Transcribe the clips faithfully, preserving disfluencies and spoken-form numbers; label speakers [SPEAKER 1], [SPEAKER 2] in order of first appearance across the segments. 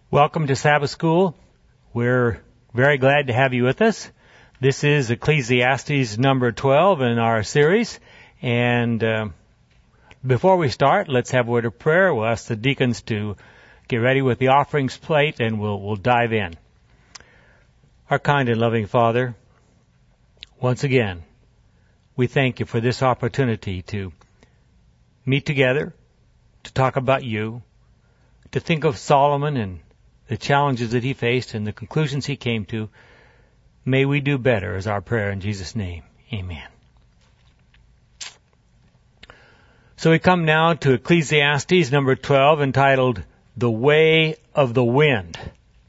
[SPEAKER 1] Welcome to Sabbath School. We're very glad to have you with us. This is Ecclesiastes number twelve in our series. And uh, before we start, let's have a word of prayer. We'll ask the deacons to get ready with the offerings plate, and we'll, we'll dive in. Our kind and loving Father, once again, we thank you for this opportunity to meet together, to talk about you, to think of Solomon and the challenges that he faced and the conclusions he came to. May we do better is our prayer in Jesus' name. Amen. So we come now to Ecclesiastes number twelve, entitled The Way of the Wind.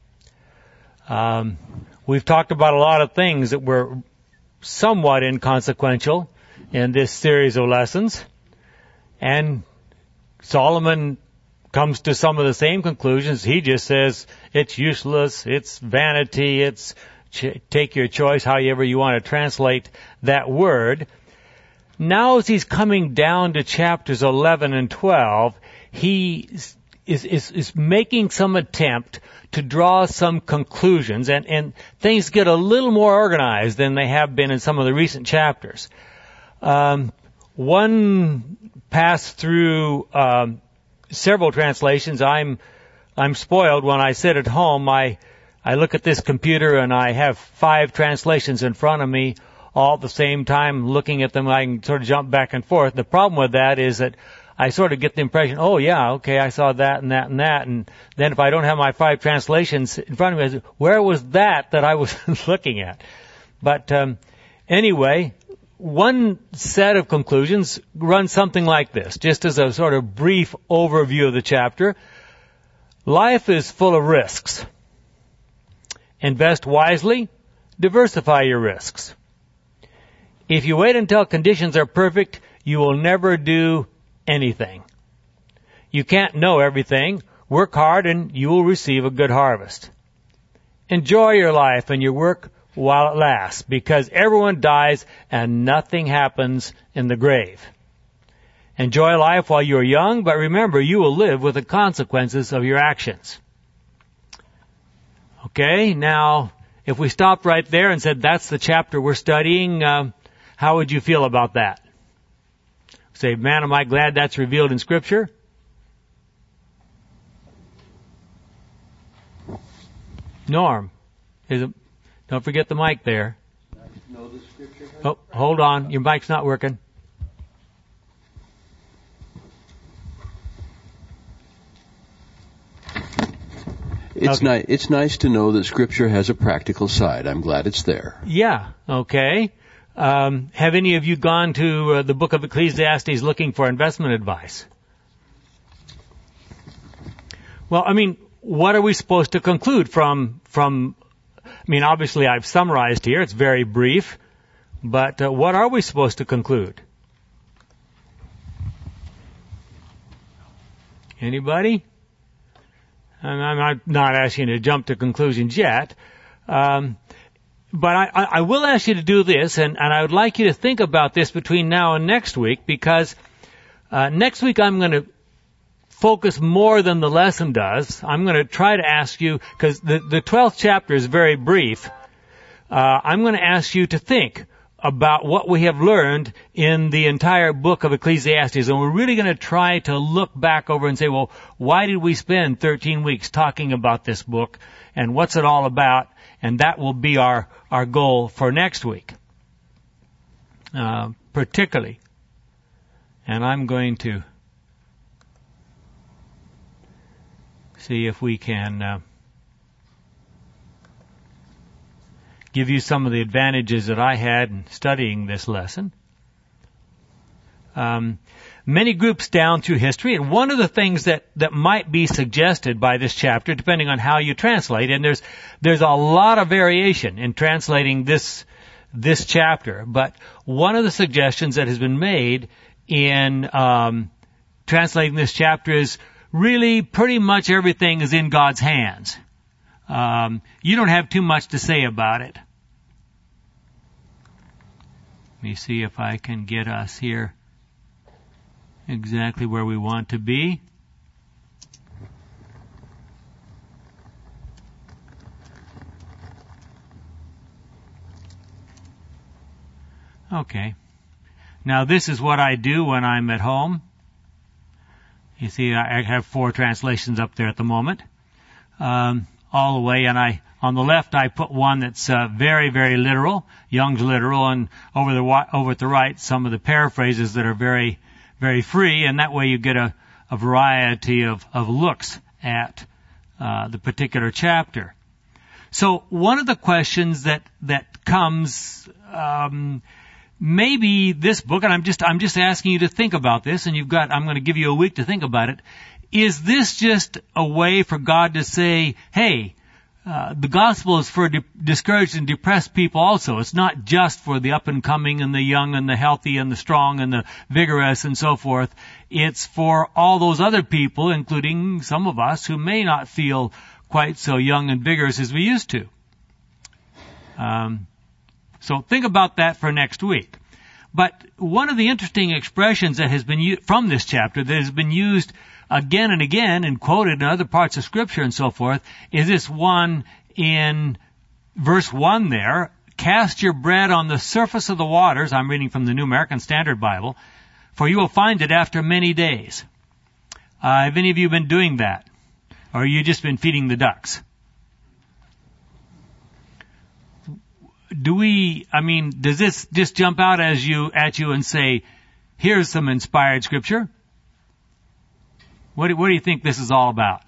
[SPEAKER 1] Um, we've talked about a lot of things that were somewhat inconsequential in this series of lessons. And Solomon comes to some of the same conclusions. He just says it's useless, it's vanity, it's ch- take your choice however you want to translate that word. Now as he's coming down to chapters eleven and twelve, he is, is, is making some attempt to draw some conclusions, and, and things get a little more organized than they have been in some of the recent chapters. Um, one passed through um, several translations. I'm I'm spoiled when I sit at home. I I look at this computer and I have five translations in front of me all at the same time. Looking at them, I can sort of jump back and forth. The problem with that is that I sort of get the impression, oh yeah, okay, I saw that and that and that, and then if I don't have my five translations in front of me, I say, where was that that I was looking at? But um, anyway, one set of conclusions runs something like this, just as a sort of brief overview of the chapter. Life is full of risks. Invest wisely, diversify your risks. If you wait until conditions are perfect, you will never do anything. You can't know everything. Work hard and you will receive a good harvest. Enjoy your life and your work while it lasts, because everyone dies and nothing happens in the grave. Enjoy life while you are young, but remember, you will live with the consequences of your actions. Okay, now, if we stopped right there and said that's the chapter we're studying, uh, how would you feel about that? Say, man, am I glad that's revealed in Scripture? Norm, is it? Don't forget the mic there. Oh, hold on. Your mic's not working.
[SPEAKER 2] It's,
[SPEAKER 1] okay.
[SPEAKER 2] ni- it's nice to know that Scripture has a practical side. I'm glad it's there.
[SPEAKER 1] Yeah, okay. Um, have any of you gone to uh, the book of Ecclesiastes looking for investment advice? Well, I mean, what are we supposed to conclude from from I mean, obviously I've summarized here. It's very brief. But uh, what are we supposed to conclude? Anybody? And I'm not asking you to jump to conclusions yet. Um, but I, I will ask you to do this, and, and I would like you to think about this between now and next week, because uh, next week I'm going to focus more than the lesson does. I'm going to try to ask you, because the, the twelfth chapter is very brief, uh, I'm going to ask you to think about what we have learned in the entire book of Ecclesiastes. And we're really going to try to look back over and say, well, why did we spend thirteen weeks talking about this book, and what's it all about? And that will be our, our goal for next week, uh, particularly. And I'm going to see if we can uh, give you some of the advantages that I had in studying this lesson. Um, many groups down through history, and one of the things that, that might be suggested by this chapter, depending on how you translate, and there's there's a lot of variation in translating this this chapter, but one of the suggestions that has been made in um, translating this chapter is really pretty much everything is in God's hands. Um, you don't have too much to say about it. Let me see if I can get us here exactly where we want to be. Okay. Now this is what I do when I'm at home. You see, I have four translations up there at the moment, um, all the way, and I, on the left, I put one that's uh, very, very literal, Young's literal, and over the over at the right, some of the paraphrases that are very, very free, and that way you get a, a variety of, of looks at uh, the particular chapter. So one of the questions that that comes, um, maybe this book, and I'm just I'm just asking you to think about this, and you've got I'm going to give you a week to think about it. Is this just a way for God to say, hey, uh, the gospel is for de- discouraged and depressed people also. It's not just for the up and coming and the young and the healthy and the strong and the vigorous and so forth. It's for all those other people, including some of us who may not feel quite so young and vigorous as we used to. Um, so think about that for next week. But one of the interesting expressions that has been u- from this chapter that has been used again and again and quoted in other parts of Scripture and so forth is this one in verse one there, cast your bread on the surface of the waters. I'm reading from the New American Standard Bible. For you will find it after many days. Uh, have any of you been doing that? Or have you just been feeding the ducks? Do we, I mean, does this just jump out as you, at you and say, here's some inspired Scripture? What do, what do you think this is all about?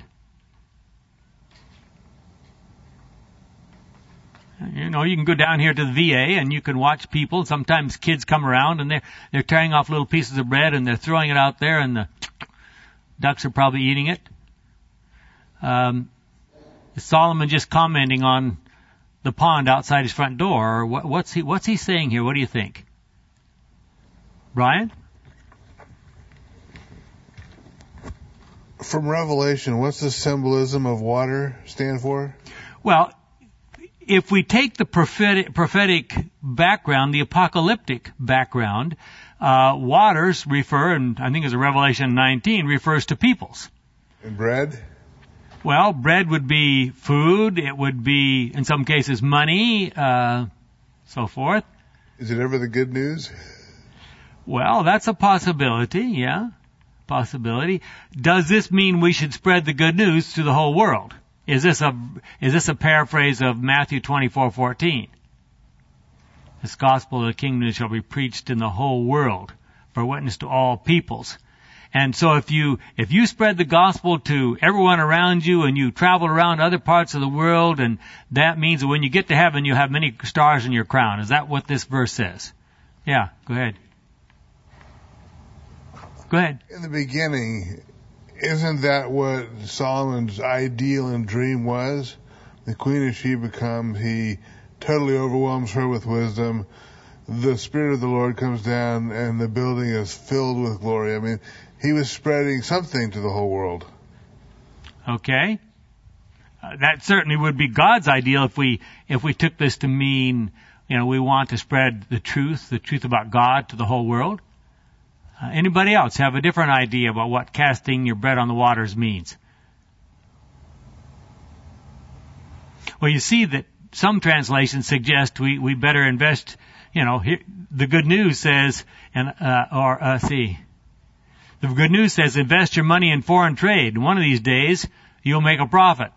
[SPEAKER 1] You know, you can go down here to the V A and you can watch people. Sometimes kids come around and they're, they're tearing off little pieces of bread and they're throwing it out there and the ducks are probably eating it. Um, is Solomon just commenting on the pond outside his front door, or what, what's he, what's he saying here? What do you think? Brian?
[SPEAKER 3] From Revelation, what's the symbolism of water stand for?
[SPEAKER 1] Well, if we take the prophetic, prophetic background, the apocalyptic background, uh, waters refer, and I think it's a Revelation nineteen, refers to peoples.
[SPEAKER 3] And bread?
[SPEAKER 1] Well, bread would be food. It would be, in some cases, money, uh, so forth.
[SPEAKER 3] Is it ever the good news?
[SPEAKER 1] Well, that's a possibility, yeah. Possibility. Does this mean we should spread the good news to the whole world? Is this a is this a paraphrase of Matthew twenty-four fourteen? This gospel of the kingdom shall be preached in the whole world for witness to all peoples. And so if you if you spread the gospel to everyone around you and you travel around other parts of the world, and that means that when you get to heaven you'll have many stars in your crown. Is that what this verse says? Yeah, go ahead. Go ahead.
[SPEAKER 3] In the beginning, isn't that what Solomon's ideal and dream was? The Queen of Sheba comes, he totally overwhelms her with wisdom. The Spirit of the Lord comes down and the building is filled with glory. I mean, he was spreading something to the whole world.
[SPEAKER 1] Okay. Uh, that certainly would be God's ideal if we if we took this to mean, you know, we want to spread the truth, the truth about God to the whole world. Uh, anybody else have a different idea about what casting your bread on the waters means? Well, you see that some translations suggest we, we better invest, you know, here, the good news says, and uh, or uh, see, the good news says invest your money in foreign trade. One of these days, you'll make a profit.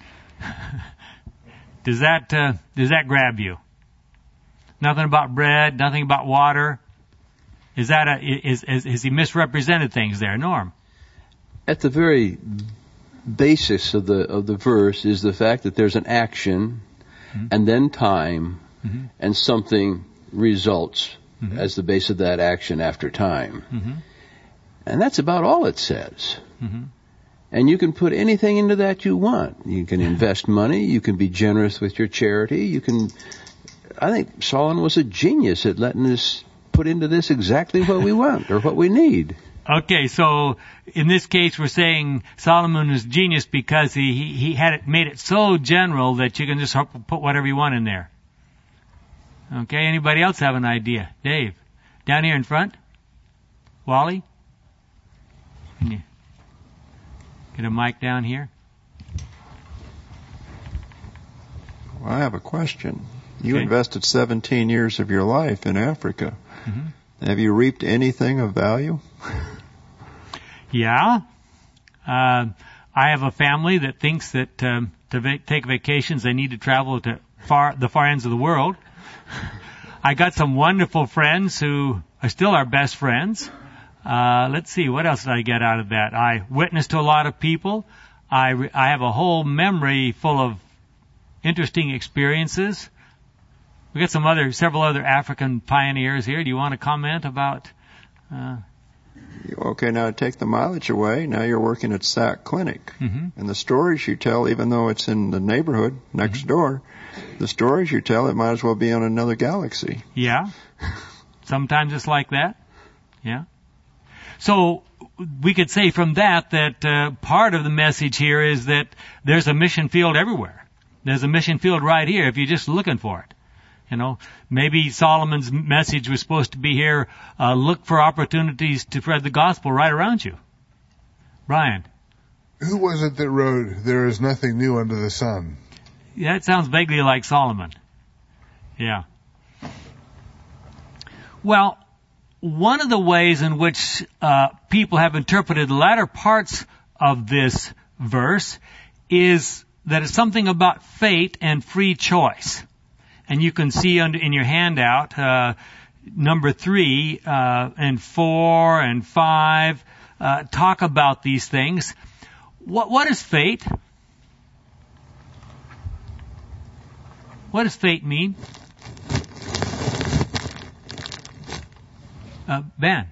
[SPEAKER 1] Does that uh, does that grab you? Nothing about bread, nothing about water. Is that a, is, is, is he misrepresented things there, Norm?
[SPEAKER 2] At the very basis of the of the verse is the fact that there's an action, mm-hmm. and then time, mm-hmm. and something results mm-hmm. as the base of that action after time. Mm-hmm. And that's about all it says. Mm-hmm. And you can put anything into that you want. You can invest money. You can be generous with your charity. You can. I think Solomon was a genius at letting us put into this exactly what we want or what we need.
[SPEAKER 1] Okay, so in this case, we're saying Solomon was genius because he he, he had it made it so general that you can just put whatever you want in there. Okay, anybody else have an idea? Dave, down here in front. Wally, can you get a mic down here?
[SPEAKER 4] Well, I have a question. You
[SPEAKER 1] Okay.
[SPEAKER 4] invested seventeen years of your life in Africa.
[SPEAKER 1] Mm-hmm.
[SPEAKER 4] Have you reaped anything of value?
[SPEAKER 1] Yeah. Uh, I have a family that thinks that um, to va- take vacations they need to travel to far the far ends of the world. I got some wonderful friends who are still our best friends. Uh, let's see, what else did I get out of that? I witnessed to a lot of people. I, re- I have a whole memory full of interesting experiences. We got some other, several other African pioneers here. Do you want to comment about? Uh,
[SPEAKER 4] Okay, now take the mileage away. Now you're working at S A C Clinic.
[SPEAKER 1] mm-hmm.
[SPEAKER 4] And the stories you tell, even though it's in the neighborhood next
[SPEAKER 1] Mm-hmm.
[SPEAKER 4] door, the stories you tell, it might as well be on another galaxy.
[SPEAKER 1] Yeah. Sometimes it's like that. Yeah. So we could say from that that uh, part of the message here is that there's a mission field everywhere. There's a mission field right here if you're just looking for it. You know, maybe Solomon's message was supposed to be here, uh, look for opportunities to spread the gospel right around you. Brian.
[SPEAKER 3] Who was it that wrote, "There is nothing new under the sun"?
[SPEAKER 1] Yeah, it sounds vaguely like Solomon. Yeah. Well, one of the ways in which uh, people have interpreted the latter parts of this verse is that it's something about fate and free choice. And you can see under, in your handout, uh, number three uh, and four and five uh, talk about these things. What what is fate? What does fate mean? Uh, Ben.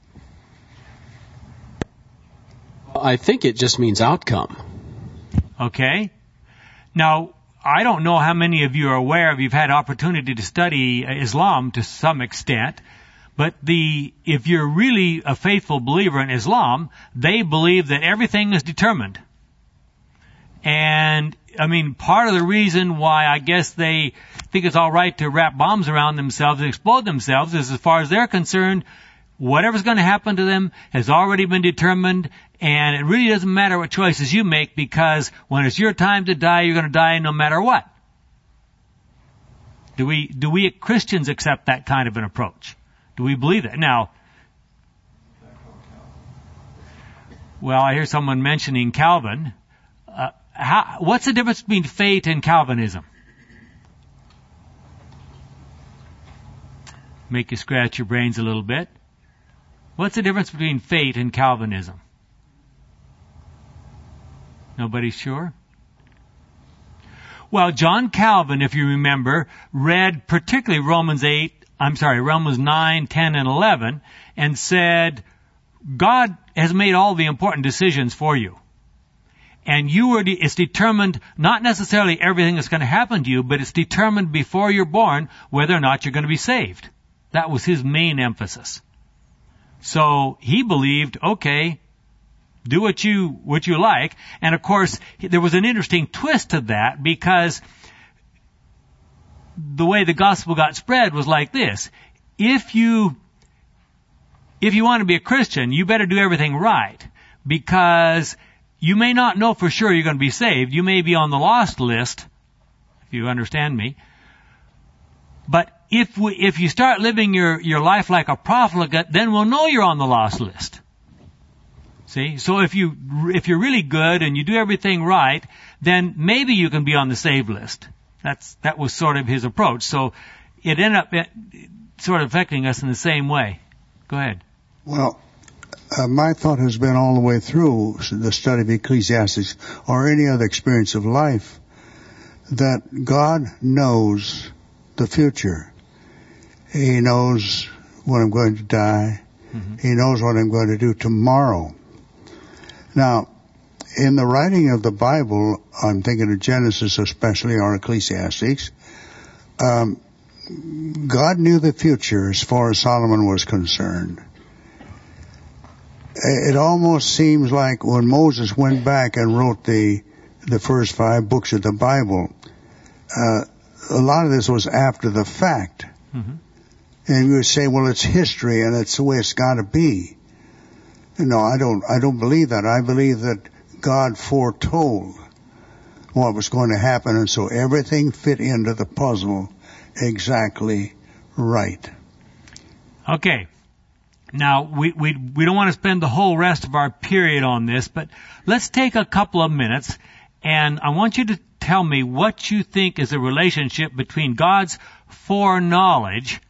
[SPEAKER 5] I think it just means outcome.
[SPEAKER 1] Okay. Now, I don't know how many of you are aware of, you've had opportunity to study Islam to some extent, but the, if you're really a faithful believer in Islam, they believe that everything is determined. And, I mean, part of the reason why I guess they think it's all right to wrap bombs around themselves and explode themselves is, as far as they're concerned, whatever's going to happen to them has already been determined, and it really doesn't matter what choices you make, because when it's your time to die, you're going to die no matter what. Do we, do we Christians accept that kind of an approach? Do we believe that? Now, well, I hear someone mentioning Calvin. Uh, how, what's the difference between fate and Calvinism? Make you scratch your brains a little bit. What's the difference between fate and Calvinism? Nobody's sure? Well, John Calvin, if you remember, read particularly Romans eight, I'm sorry, Romans nine, ten, and eleven, and said, God has made all the important decisions for you. And you are, it's determined, not necessarily everything that's going to happen to you, but it's determined before you're born whether or not you're going to be saved. That was his main emphasis. So he believed, okay, do what you, what you like. And of course, there was an interesting twist to that, because the way the gospel got spread was like this. If you, if you want to be a Christian, you better do everything right, because you may not know for sure you're going to be saved. You may be on the lost list, if you understand me. But if we, if you start living your, your life like a profligate, then we'll know you're on the lost list. See? So if you, if you're really good and you do everything right, then maybe you can be on the saved list. That's, that was sort of his approach. So it ended up sort of affecting us in the same way. Go ahead.
[SPEAKER 6] Well, uh, my thought has been all the way through the study of Ecclesiastes or any other experience of life that God knows the future. He knows when I'm going to die. Mm-hmm. He knows what I'm going to do tomorrow. Now, in the writing of the Bible, I'm thinking of Genesis especially, or Ecclesiastes, um, God knew the future as far as Solomon was concerned. It almost seems like when Moses went back and wrote the the first five books of the Bible, uh, a lot of this was after the fact. Mm-hmm. And you would say, well, it's history and it's the way it's got to be. No, I don't, I don't believe that. I believe that God foretold what was going to happen, and so everything fit into the puzzle exactly right.
[SPEAKER 1] Okay. Now, we, we, we don't want to spend the whole rest of our period on this, but let's take a couple of minutes, and I want you to tell me what you think is the relationship between God's foreknowledge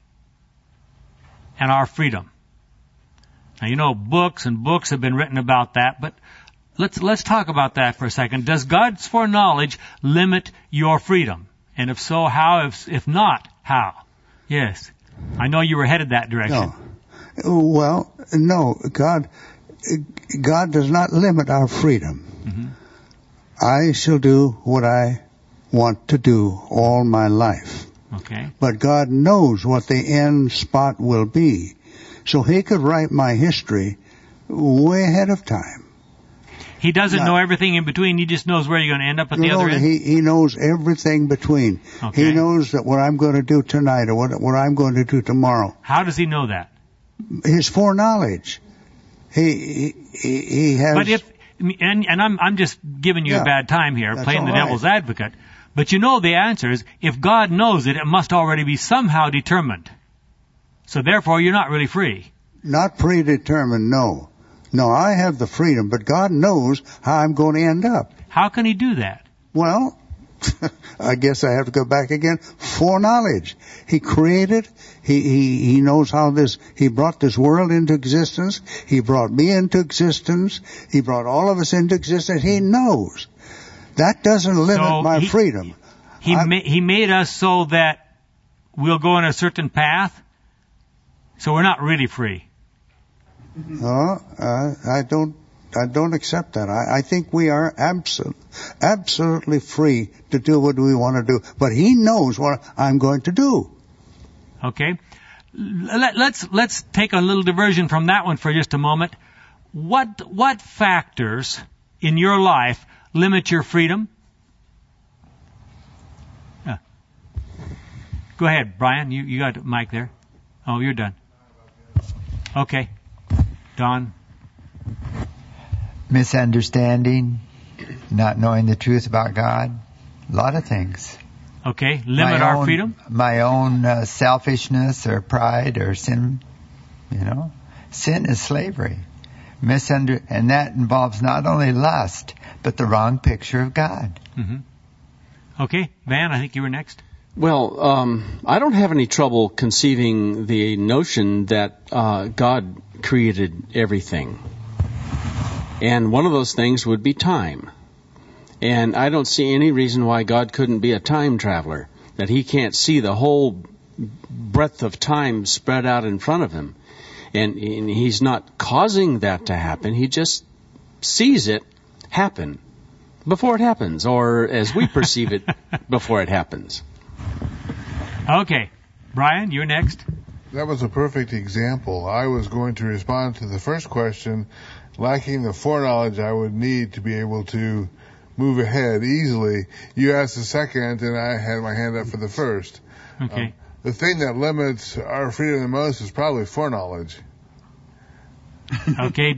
[SPEAKER 1] and our freedom. Now, you know, books and books have been written about that, but let's, let's talk about that for a second. Does God's foreknowledge limit your freedom? And if so, how? If, if not, how? Yes. I know you were headed that direction.
[SPEAKER 6] No. Well, no, God, God does not limit our freedom. Mm-hmm. I shall do what I want to do all my life.
[SPEAKER 1] Okay.
[SPEAKER 6] But God knows what the end spot will be. So He could write my history way ahead of time.
[SPEAKER 1] He doesn't
[SPEAKER 6] now,
[SPEAKER 1] know everything in between. He just knows where you're going to end up at the
[SPEAKER 6] no,
[SPEAKER 1] other end?
[SPEAKER 6] He, he knows everything between.
[SPEAKER 1] Okay.
[SPEAKER 6] He knows that what I'm going to do tonight or what, what I'm going to do tomorrow.
[SPEAKER 1] How does He know that?
[SPEAKER 6] His foreknowledge. He, he, he has...
[SPEAKER 1] But if, and, and I'm, I'm just giving you
[SPEAKER 6] yeah,
[SPEAKER 1] a bad time here, playing the
[SPEAKER 6] right.
[SPEAKER 1] devil's advocate. But you know the answer is, if God knows it, it must already be somehow determined. So therefore, you're not really free.
[SPEAKER 6] Not predetermined, no. No, I have the freedom, but God knows how I'm going to end up.
[SPEAKER 1] How can He do that?
[SPEAKER 6] Well, I guess I have to go back again. Foreknowledge. He created. He, he, he knows how this, He brought this world into existence. He brought me into existence. He brought all of us into existence. He knows. That doesn't limit
[SPEAKER 1] so
[SPEAKER 6] my
[SPEAKER 1] he,
[SPEAKER 6] freedom.
[SPEAKER 1] He, ma- he made us so that we'll go in a certain path. So we're not really free.
[SPEAKER 6] No, uh, I don't, I don't accept that. I, I think we are absolute, absolutely free to do what we want to do. But He knows what I'm going to do.
[SPEAKER 1] Okay. Let, let's, let's take a little diversion from that one for just a moment. What, what factors in your life limit your freedom? Uh, go ahead, Brian. You, you got the mic there. Oh, you're done. Okay. Don?
[SPEAKER 7] Misunderstanding, not knowing the truth about God, a lot of things.
[SPEAKER 1] Okay, limit
[SPEAKER 7] my
[SPEAKER 1] our
[SPEAKER 7] own,
[SPEAKER 1] freedom?
[SPEAKER 7] My own uh, selfishness or pride or sin, you know. Sin is slavery. Misunder- and that involves not only lust, but the wrong picture of God.
[SPEAKER 1] Mm-hmm. Okay, Van, I think you were next.
[SPEAKER 5] Well, um, I don't have any trouble conceiving the notion that uh, God created everything. And one of those things would be time. And I don't see any reason why God couldn't be a time traveler, that He can't see the whole breadth of time spread out in front of Him. And, and He's not causing that to happen. He just sees it happen before it happens, or as we perceive it before it happens.
[SPEAKER 1] Okay. Brian, you're next.
[SPEAKER 3] That was a perfect example. I was going to respond to the first question, lacking the foreknowledge I would need to be able to move ahead easily. You asked the second, and I had my hand up for the first.
[SPEAKER 1] Okay.
[SPEAKER 3] Um, the thing that limits our freedom the most is probably foreknowledge.
[SPEAKER 1] Okay.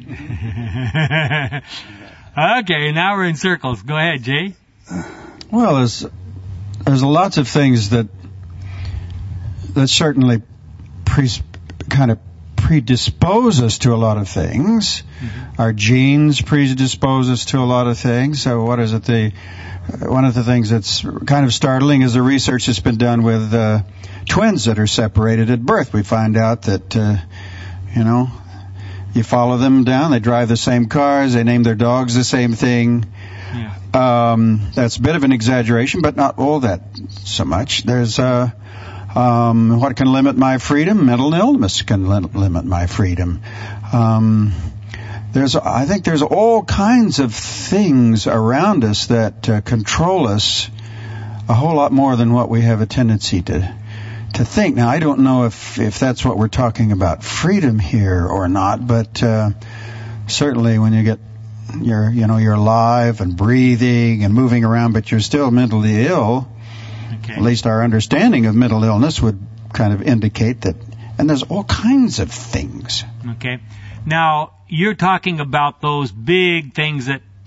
[SPEAKER 1] Okay, now we're in circles. Go ahead, Jay.
[SPEAKER 8] Well, there's there's lots of things that that certainly pre, kind of predispose us to a lot of things. Mm-hmm. Our genes predispose us to a lot of things. So what is it? The one of the things that's kind of startling is the research that's been done with uh, twins that are separated at birth. We find out that uh, you know, you follow them down, they drive the same cars, they name their dogs the same thing.
[SPEAKER 1] Yeah.
[SPEAKER 8] Um, that's a bit of an exaggeration, but not all that so much. There's uh, um, what can limit my freedom? Mental illness can lim- limit my freedom. Um, there's, I think, there's all kinds of things around us that uh, control us a whole lot more than what we have a tendency to to think. Now, I don't know if if that's what we're talking about, freedom here or not, but uh, certainly when you get You're, you know, you're alive and breathing and moving around, but you're still mentally ill.
[SPEAKER 1] Okay.
[SPEAKER 8] At least our understanding of mental illness would kind of indicate that. And there's all kinds of things.
[SPEAKER 1] Okay. Now, you're talking about those big things that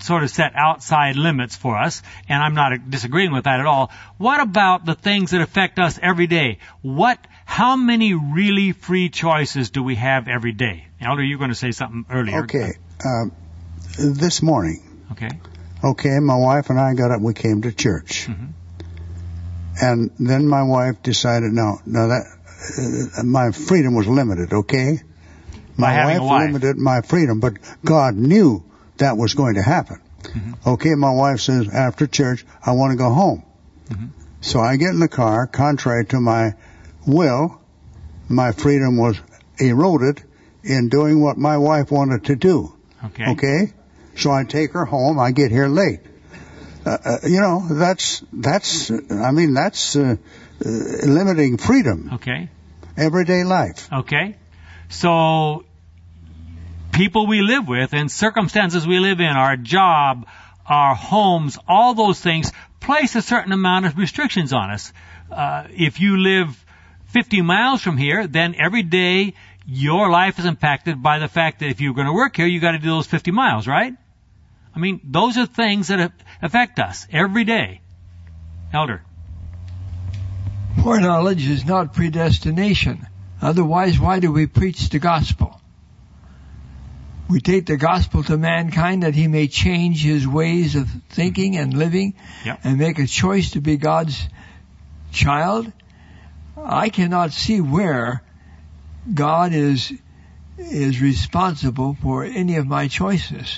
[SPEAKER 1] sort of set outside limits for us, and I'm not disagreeing with that at all. What about the things that affect us every day? What, how many really free choices do we have every day? Elder, you were going to say something earlier.
[SPEAKER 6] Okay. Uh, this morning.
[SPEAKER 1] Okay.
[SPEAKER 6] Okay, my wife and I got up, we came to church.
[SPEAKER 1] Mm-hmm.
[SPEAKER 6] And then my wife decided, no, no, that, uh, my freedom was limited, okay? My
[SPEAKER 1] By having
[SPEAKER 6] wife,
[SPEAKER 1] a wife
[SPEAKER 6] limited my freedom, but God knew that was going to happen.
[SPEAKER 1] Mm-hmm.
[SPEAKER 6] Okay, my wife says, after church, I want to go home.
[SPEAKER 1] Mm-hmm.
[SPEAKER 6] So I get in the car, contrary to my will, my freedom was eroded in doing what my wife wanted to do.
[SPEAKER 1] Okay.
[SPEAKER 6] Okay? So I take her home, I get here late. Uh, uh, you know, that's, that's, I mean, that's uh, uh, limiting freedom.
[SPEAKER 1] Okay.
[SPEAKER 6] Everyday life.
[SPEAKER 1] Okay. So, people we live with and circumstances we live in, our job, our homes, all those things place a certain amount of restrictions on us. Uh, if you live fifty miles from here, then every day your life is impacted by the fact that if you're going to work here, you got to do those fifty miles, right? I mean, those are things that affect us every day. Elder.
[SPEAKER 9] Foreknowledge is not predestination. Otherwise, why do we preach the gospel? We take the gospel to mankind that he may change his ways of thinking and living,
[SPEAKER 1] yep,
[SPEAKER 9] and make a choice to be God's child. I cannot see where God is is responsible for any of my choices.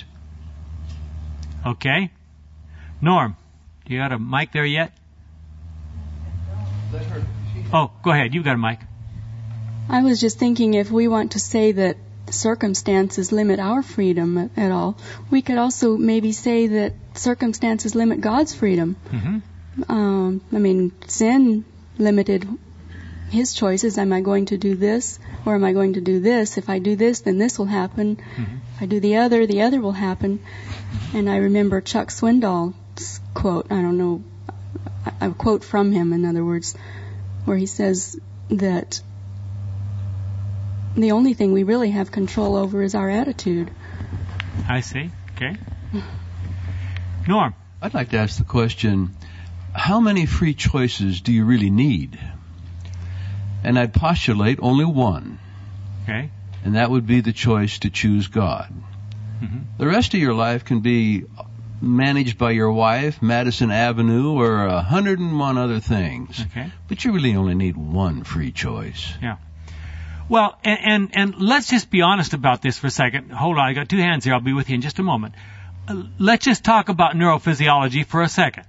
[SPEAKER 1] Okay. Norm, do you got a mic there yet? Oh, go ahead. You've got a mic.
[SPEAKER 10] I was just thinking, if we want to say that circumstances limit our freedom at all, we could also maybe say that circumstances limit God's freedom.
[SPEAKER 1] Mm-hmm.
[SPEAKER 10] Um, I mean, sin limited his choices. Am I going to do this, or am I going to do this? If I do this, then this will happen.
[SPEAKER 1] Mm-hmm.
[SPEAKER 10] If I do the other, the other will happen. And I remember Chuck Swindoll's quote, I don't know, a quote from him, in other words, where he says that the only thing we really have control over is our attitude.
[SPEAKER 1] I see. Okay. Norm.
[SPEAKER 2] I'd like to ask the question, how many free choices do you really need? And I'd postulate only one.
[SPEAKER 1] Okay.
[SPEAKER 2] And that would be the choice to choose God.
[SPEAKER 1] Mm-hmm.
[SPEAKER 2] The rest of your life can be managed by your wife, Madison Avenue, or a hundred and one other things.
[SPEAKER 1] Okay.
[SPEAKER 2] But you really only need one free choice.
[SPEAKER 1] Yeah. Well, and, and, and let's just be honest about this for a second. Hold on, I got two hands here. I'll be with you in just a moment. Uh, let's just talk about neurophysiology for a second.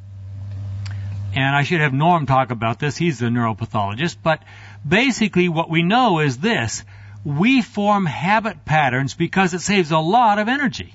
[SPEAKER 1] And I should have Norm talk about this. He's the neuropathologist. But basically what we know is this. We form habit patterns because it saves a lot of energy.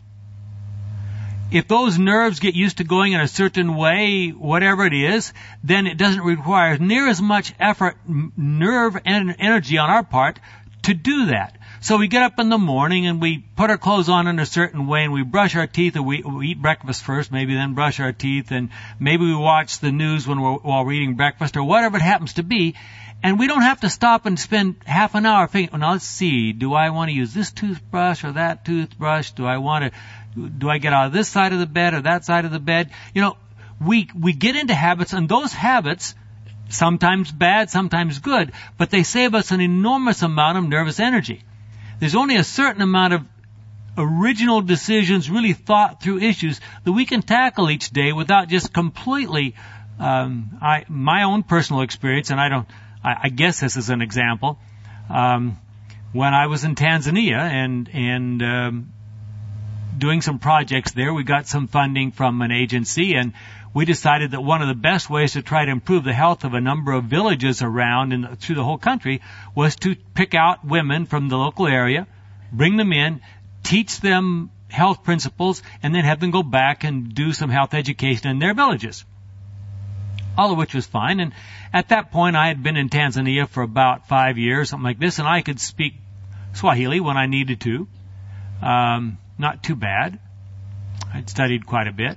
[SPEAKER 1] If those nerves get used to going in a certain way, whatever it is, then it doesn't require near as much effort, nerve and energy on our part to do that. So we get up in the morning and we put our clothes on in a certain way and we brush our teeth, or we, we eat breakfast first, maybe then brush our teeth, and maybe we watch the news when we're, while we're eating breakfast, or whatever it happens to be. And we don't have to stop and spend half an hour thinking, well, now let's see, do I want to use this toothbrush or that toothbrush? Do I want to, do I get out of this side of the bed or that side of the bed? You know, we, we get into habits, and those habits, sometimes bad, sometimes good, but they save us an enormous amount of nervous energy. There's only a certain amount of original decisions, really thought through issues that we can tackle each day without just completely, um, I, my own personal experience, and I don't, I, I guess this is an example. Um, when I was in Tanzania and, and, um, doing some projects there, we got some funding from an agency, and we decided that one of the best ways to try to improve the health of a number of villages around and through the whole country was to pick out women from the local area, bring them in, teach them health principles, and then have them go back and do some health education in their villages. All of which was fine. And at that point, I had been in Tanzania for about five years, something like this, and I could speak Swahili when I needed to. Um, not too bad. I'd studied quite a bit.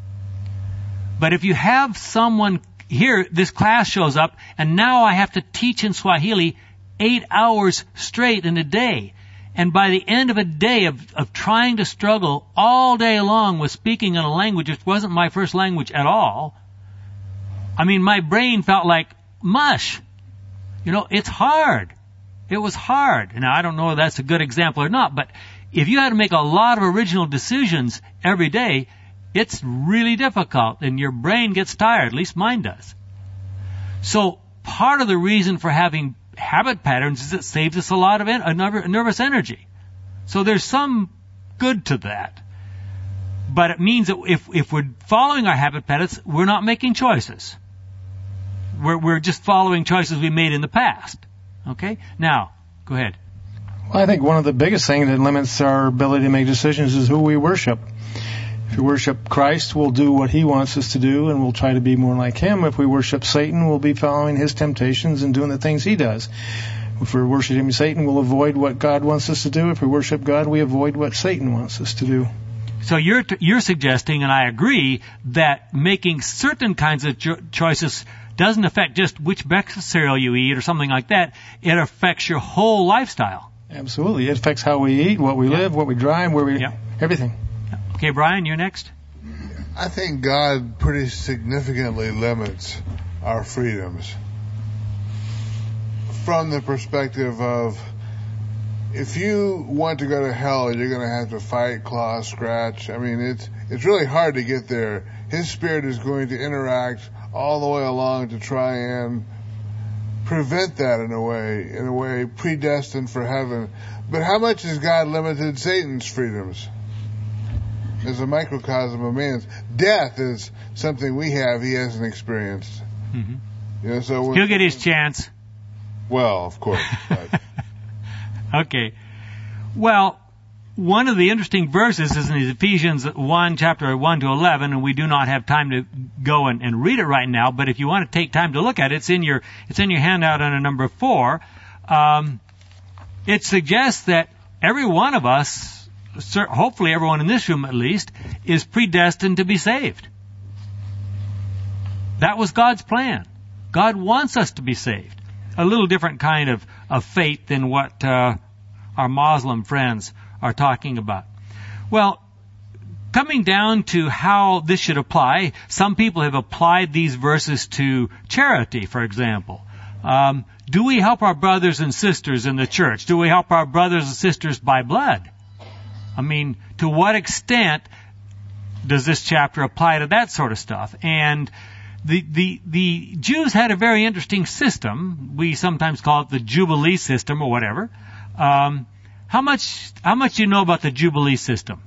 [SPEAKER 1] But if you have someone here, this class shows up, and now I have to teach in Swahili eight hours straight in a day. And by the end of a day of, of trying to struggle all day long with speaking in a language which wasn't my first language at all, I mean, my brain felt like mush. You know, it's hard. It was hard. Now, I don't know if that's a good example or not, but if you had to make a lot of original decisions every day, it's really difficult, and your brain gets tired. At least mine does. So part of the reason for having habit patterns is it saves us a lot of en- a nervous energy. So there's some good to that. But it means that if, if we're following our habit patterns, we're not making choices. We're, we're just following choices we made in the past. Okay? Now, go ahead.
[SPEAKER 11] Well, I think one of the biggest things that limits our ability to make decisions is who we worship. If we worship Christ, we'll do what He wants us to do, and we'll try to be more like Him. If we worship Satan, we'll be following his temptations and doing the things he does. If we're worshiping Satan, we'll avoid what God wants us to do. If we worship God, we avoid what Satan wants us to do.
[SPEAKER 1] So you're t- you're suggesting, and I agree, that making certain kinds of cho- choices doesn't affect just which breakfast cereal you eat or something like that. It affects your whole lifestyle.
[SPEAKER 11] Absolutely. It affects how we eat, what we yeah. live, what we drive, where we,
[SPEAKER 1] yeah.
[SPEAKER 11] everything.
[SPEAKER 1] Okay, Brian, you're next.
[SPEAKER 3] I think God pretty significantly limits our freedoms from the perspective of if you want to go to hell, you're going to have to fight, claw, scratch. I mean, it's it's really hard to get there. His Spirit is going to interact all the way along to try and prevent that in a way, in a way predestined for heaven. But how much has God limited Satan's freedoms? As a microcosm of man's death is something we have he hasn't experienced.
[SPEAKER 1] Mm-hmm.
[SPEAKER 3] You know, so
[SPEAKER 1] he'll get his chance.
[SPEAKER 3] Well, of course. But.
[SPEAKER 1] Okay. Well, one of the interesting verses is in Ephesians one, chapter one to eleven, and we do not have time to go and, and read it right now. But if you want to take time to look at it, it's in your it's in your handout under number four. Um, it suggests that every one of us, hopefully everyone in this room at least, is predestined to be saved. That was God's plan. God wants us to be saved. A little different kind of, of faith than what uh, our Muslim friends are talking about. Well, coming down to how this should apply, some people have applied these verses to charity, for example. Um, do we help our brothers and sisters in the church? Do we help our brothers and sisters by blood? I mean, to what extent does this chapter apply to that sort of stuff? And the, the, the Jews had a very interesting system. We sometimes call it the Jubilee system or whatever. Um, how much, how much do you know about the Jubilee system?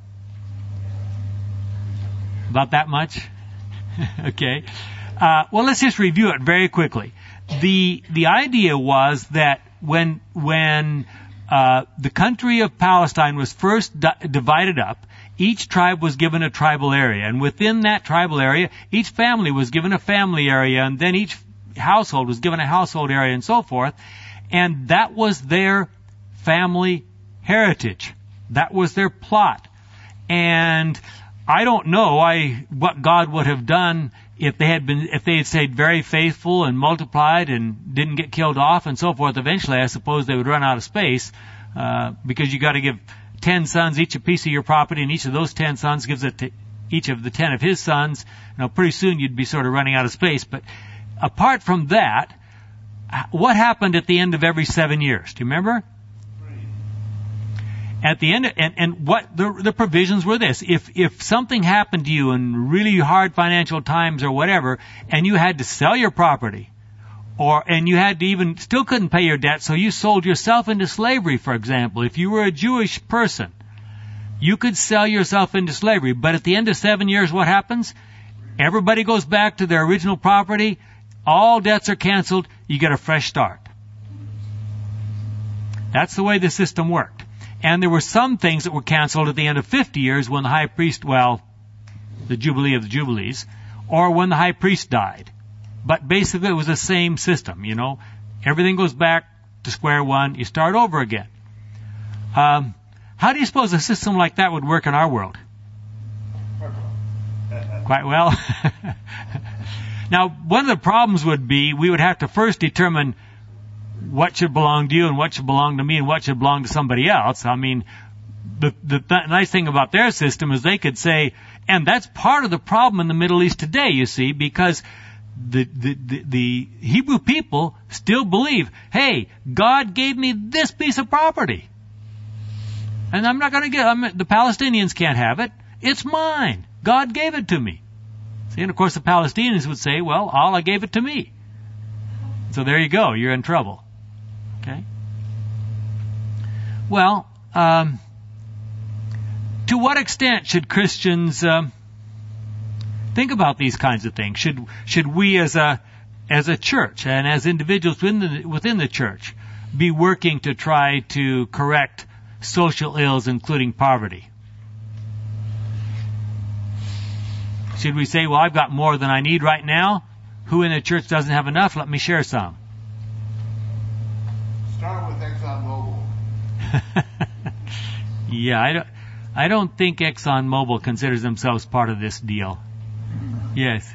[SPEAKER 1] About that much? Okay. Uh, well, let's just review it very quickly. The, the idea was that when, when, Uh, the country of Palestine was first di- divided up. Each tribe was given a tribal area, and within that tribal area, each family was given a family area, and then each household was given a household area, and so forth. And that was their family heritage. That was their plot. And I don't know I what God would have done if they had been if they had stayed very faithful and multiplied and didn't get killed off and so forth. Eventually, I suppose they would run out of space uh, because you got to give ten sons each a piece of your property, and each of those ten sons gives it to each of the ten of his sons. You know, pretty soon you'd be sort of running out of space. But apart from that, what happened at the end of every seven years? Do you remember? At the end, of, and, and what the, the provisions were this. If, if something happened to you in really hard financial times or whatever, and you had to sell your property, or, and you had to even, still couldn't pay your debt, so you sold yourself into slavery, for example. If you were a Jewish person, you could sell yourself into slavery, but at the end of seven years, what happens? Everybody goes back to their original property, all debts are canceled, you get a fresh start. That's the way the system worked. And there were some things that were canceled at the end of fifty years when the high priest, well, the Jubilee of the Jubilees, or when the high priest died. But basically it was the same system, you know. Everything goes back to square one. You start over again. Um, how do you suppose a system like that would work in our world? Quite well. Now, one of the problems would be we would have to first determine what should belong to you and what should belong to me and what should belong to somebody else. I mean, the, the th- nice thing about their system is they could say, and that's part of the problem in the Middle East today, you see, because the, the, the, the Hebrew people still believe, hey, God gave me this piece of property. And I'm not going to get, I mean, the Palestinians can't have it. It's mine. God gave it to me. See, and of course the Palestinians would say, well, Allah gave it to me. So there you go. You're in trouble. Okay? Well, um, to what extent should Christians um, think about these kinds of things? Should should we as a as a church and as individuals within the, within the church be working to try to correct social ills, including poverty? Should we say, well, I've got more than I need right now? Who in the church doesn't have enough? Let me share some.
[SPEAKER 3] Start with ExxonMobil.
[SPEAKER 1] Yeah, I don't, I don't think ExxonMobil considers themselves part of this deal. Yes.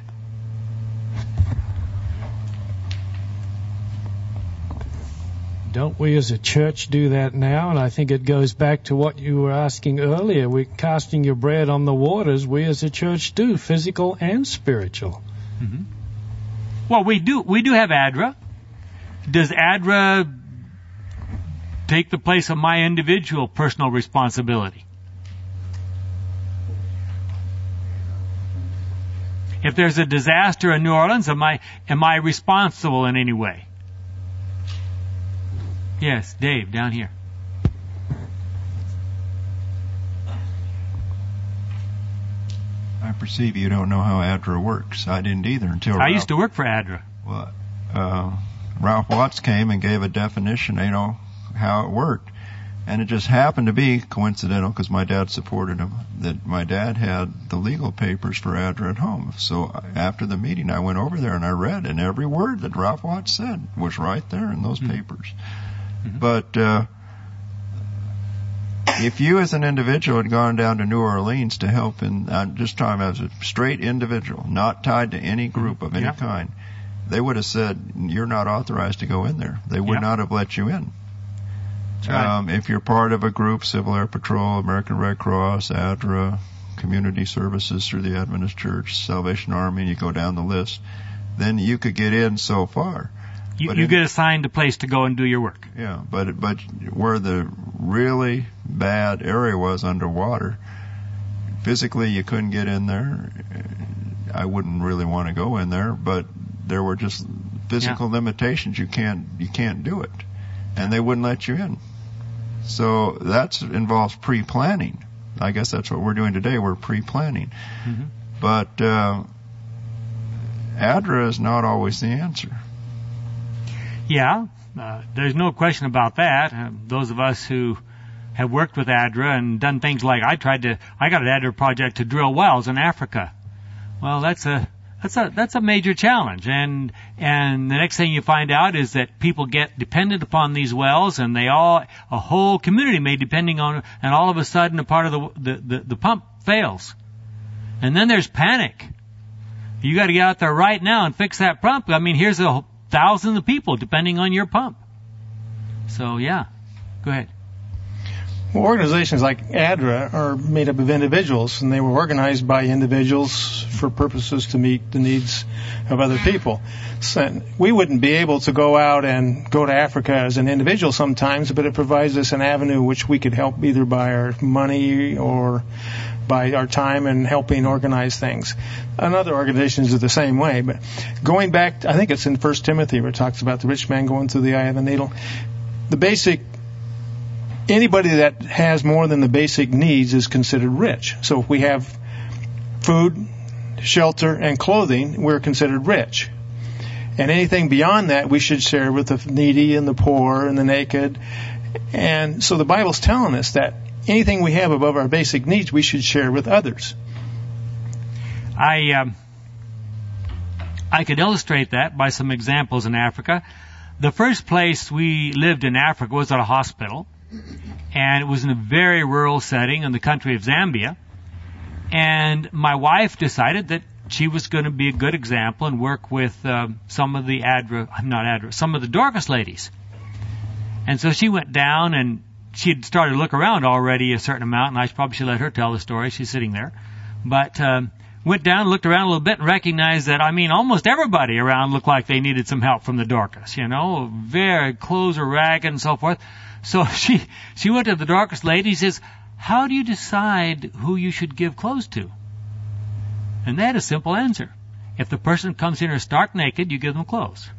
[SPEAKER 12] Don't we as a church do that now? And I think it goes back to what you were asking earlier. We're casting your bread on the waters. We as a church do, physical and spiritual.
[SPEAKER 1] Mm-hmm. Well, we do. We do have A D R A. Does A D R A take the place of my individual personal responsibility? If there's a disaster in New Orleans, am I am I responsible in any way? Yes, Dave, down here.
[SPEAKER 4] I perceive you don't know how A D R A works. I didn't either until
[SPEAKER 1] I
[SPEAKER 4] Ralph,
[SPEAKER 1] used to work for A D R A.
[SPEAKER 4] Well, uh, Ralph Watts came and gave a definition, you know, how it worked. And it just happened to be coincidental, because my dad supported him, that my dad had the legal papers for A D R A at home. So after the meeting, I went over there and I read, and every word that Ralph Watts said was right there in those mm-hmm. papers. Mm-hmm. But uh, if you as an individual had gone down to New Orleans to help in, I'm just talking as a straight individual, not tied to any group of any yeah. kind, they would have said, you're not authorized to go in there. They would yeah. not have let you in. Right. Um, if you're part of a group, Civil Air Patrol, American Red Cross, A D R A, Community Services through the Adventist Church, Salvation Army, and you go down the list, then you could get in so far.
[SPEAKER 1] You, you in, get assigned a place to go and do your work.
[SPEAKER 4] Yeah, but but where the really bad area was underwater, physically you couldn't get in there. I wouldn't really want to go in there, but there were just physical yeah. limitations. You can't you can't do it, and they wouldn't let you in. So that involves pre-planning. I guess that's what we're doing today. We're pre-planning. Mm-hmm. But uh, A D R A is not always the answer.
[SPEAKER 1] Yeah, uh, there's no question about that. Uh, those of us who have worked with A D R A and done things like I tried to, I got an A D R A project to drill wells in Africa. Well, that's a that's a that's a major challenge, and and the next thing you find out is that people get dependent upon these wells, and they all a whole community may depending on, and all of a sudden a part of the the the, the pump fails, and then there's panic. You got to get out there right now and fix that pump. I mean, here's a thousands of people depending on your pump. So yeah, go ahead.
[SPEAKER 11] Well, organizations like A D R A are made up of individuals, and they were organized by individuals for purposes to meet the needs of other people. So we wouldn't be able to go out and go to Africa as an individual sometimes, but it provides us an avenue which we could help either by our money or by our time in helping organize things. And other organizations are the same way. But going back, I think it's in First Timothy where it talks about the rich man going through the eye of the needle. The basic, anybody that has more than the basic needs is considered rich. So if we have food, shelter, and clothing, we're considered rich. And anything beyond that, we should share with the needy and the poor and the naked. And so the Bible's telling us that anything we have above our basic needs, we should share with others.
[SPEAKER 1] I um, I could illustrate that by some examples in Africa. The first place we lived in Africa was at a hospital, and it was in a very rural setting in the country of Zambia. And my wife decided that she was going to be a good example and work with um, some of the A D R A, not A D R A, some of the Dorcas ladies. And so she went down, and she had started to look around already a certain amount, and I probably should let her tell the story. She's sitting there. But um, went down, looked around a little bit, and recognized that, I mean, almost everybody around looked like they needed some help from the Dorcas, you know, very clothes are ragged and so forth. So she she went to the Dorcas lady. She says, how do you decide who you should give clothes to? And they had a simple answer. If the person comes in here stark naked, you give them clothes.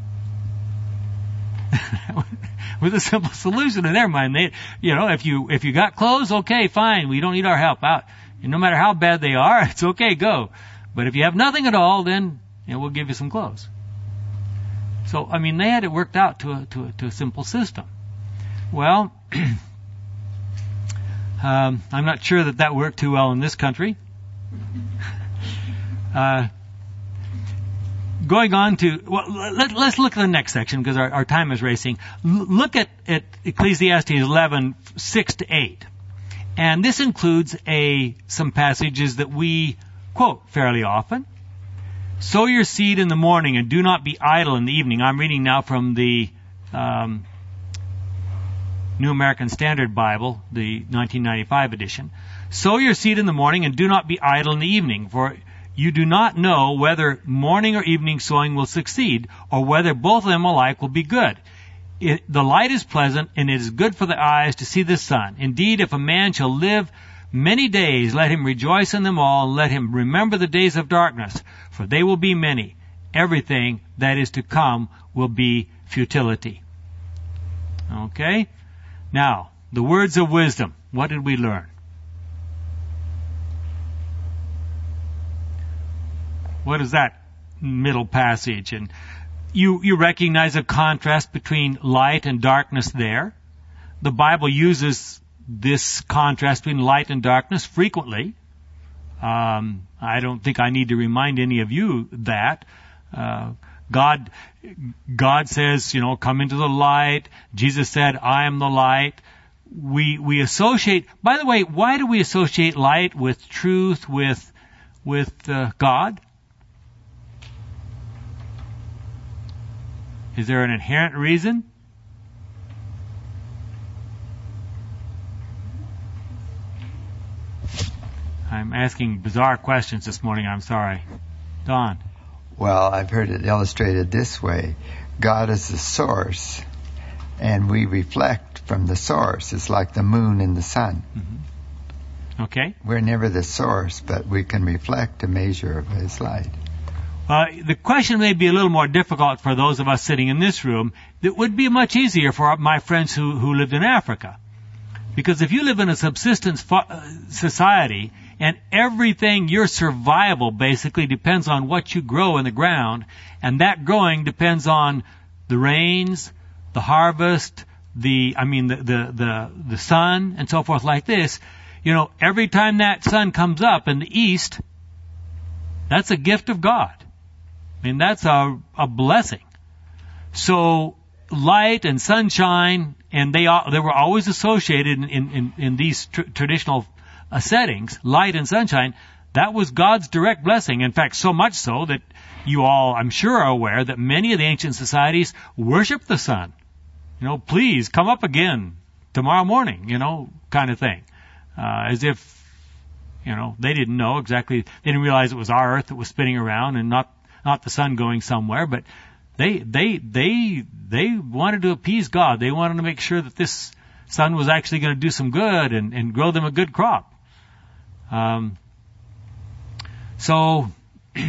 [SPEAKER 1] With a simple solution in their mind. They, you know, if you if you got clothes, okay, fine. We don't need our help out. And no matter how bad they are, it's okay, go. But if you have nothing at all, then you know, we'll give you some clothes. So, I mean, they had it worked out to a, to a, to a simple system. Well, um, I'm not sure that that worked too well in this country. Uh, going on to, well, let, let's look at the next section because our, our time is racing. L- look at, at Ecclesiastes eleven, six to eight. And this includes a some passages that we quote fairly often. Sow your seed in the morning and do not be idle in the evening. I'm reading now from the um, New American Standard Bible, the nineteen ninety-five edition. Sow your seed in the morning and do not be idle in the evening, for you do not know whether morning or evening sowing will succeed, or whether both of them alike will be good. It, the light is pleasant, and it is good for the eyes to see the sun. Indeed, if a man shall live many days, let him rejoice in them all, and let him remember the days of darkness, for they will be many. Everything that is to come will be futility. Okay? Now, the words of wisdom. What did we learn? What is that middle passage? And you, you recognize a contrast between light and darkness there. The Bible uses this contrast between light and darkness frequently. Um, I don't think I need to remind any of you that. Uh, God, God says, you know, come into the light. Jesus said, I am the light. We, we associate, by the way, why do we associate light with truth, with, with, uh, God? Is there an inherent reason? I'm asking bizarre questions this morning. I'm sorry. Don.
[SPEAKER 7] Well, I've heard it illustrated this way. God is the source, and we reflect from the source. It's like the moon and the sun.
[SPEAKER 1] Mm-hmm. Okay.
[SPEAKER 7] We're never the source, but we can reflect a measure of His light.
[SPEAKER 1] Uh, the question may be a little more difficult for those of us sitting in this room. It would be much easier for my friends who, who lived in Africa. Because if you live in a subsistence fo- society, and everything, your survival basically depends on what you grow in the ground, and that growing depends on the rains, the harvest, the, I mean, the, the, the, the sun, and so forth like this. You know, every time that sun comes up in the east, that's a gift of God. I mean, that's a, a blessing. So, light and sunshine, and they are, they were always associated in, in, in these tr- traditional uh, settings, light and sunshine. That was God's direct blessing. In fact, so much so that you all, I'm sure, are aware that many of the ancient societies worship the sun. You know, please come up again tomorrow morning, you know, kind of thing. Uh, as if, you know, they didn't know exactly, they didn't realize it was our earth that was spinning around and not, not the sun going somewhere, but they, they, they, they wanted to appease God. They wanted to make sure that this sun was actually going to do some good and, and grow them a good crop. Um, so,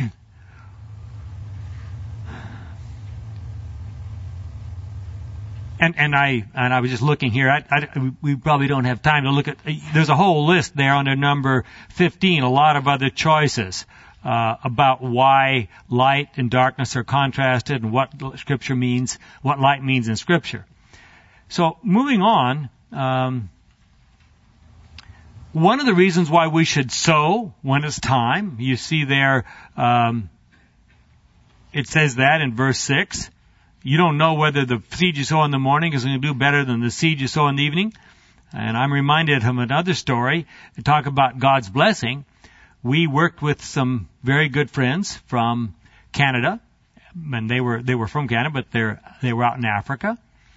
[SPEAKER 1] And, and I, and I was just looking here, I, I, we probably don't have time to look at, there's a whole list there under number fifteen, a lot of other choices, uh, about why light and darkness are contrasted and what Scripture means, what light means in Scripture. So, moving on, um, one of the reasons why we should sow when it's time, you see there, um, it says that in verse six. You don't know whether the seed you sow in the morning is going to do better than the seed you sow in the evening. And I'm reminded of another story to talk about God's blessing. We worked with some very good friends from Canada, and they were they were from Canada, but they're they were out in Africa.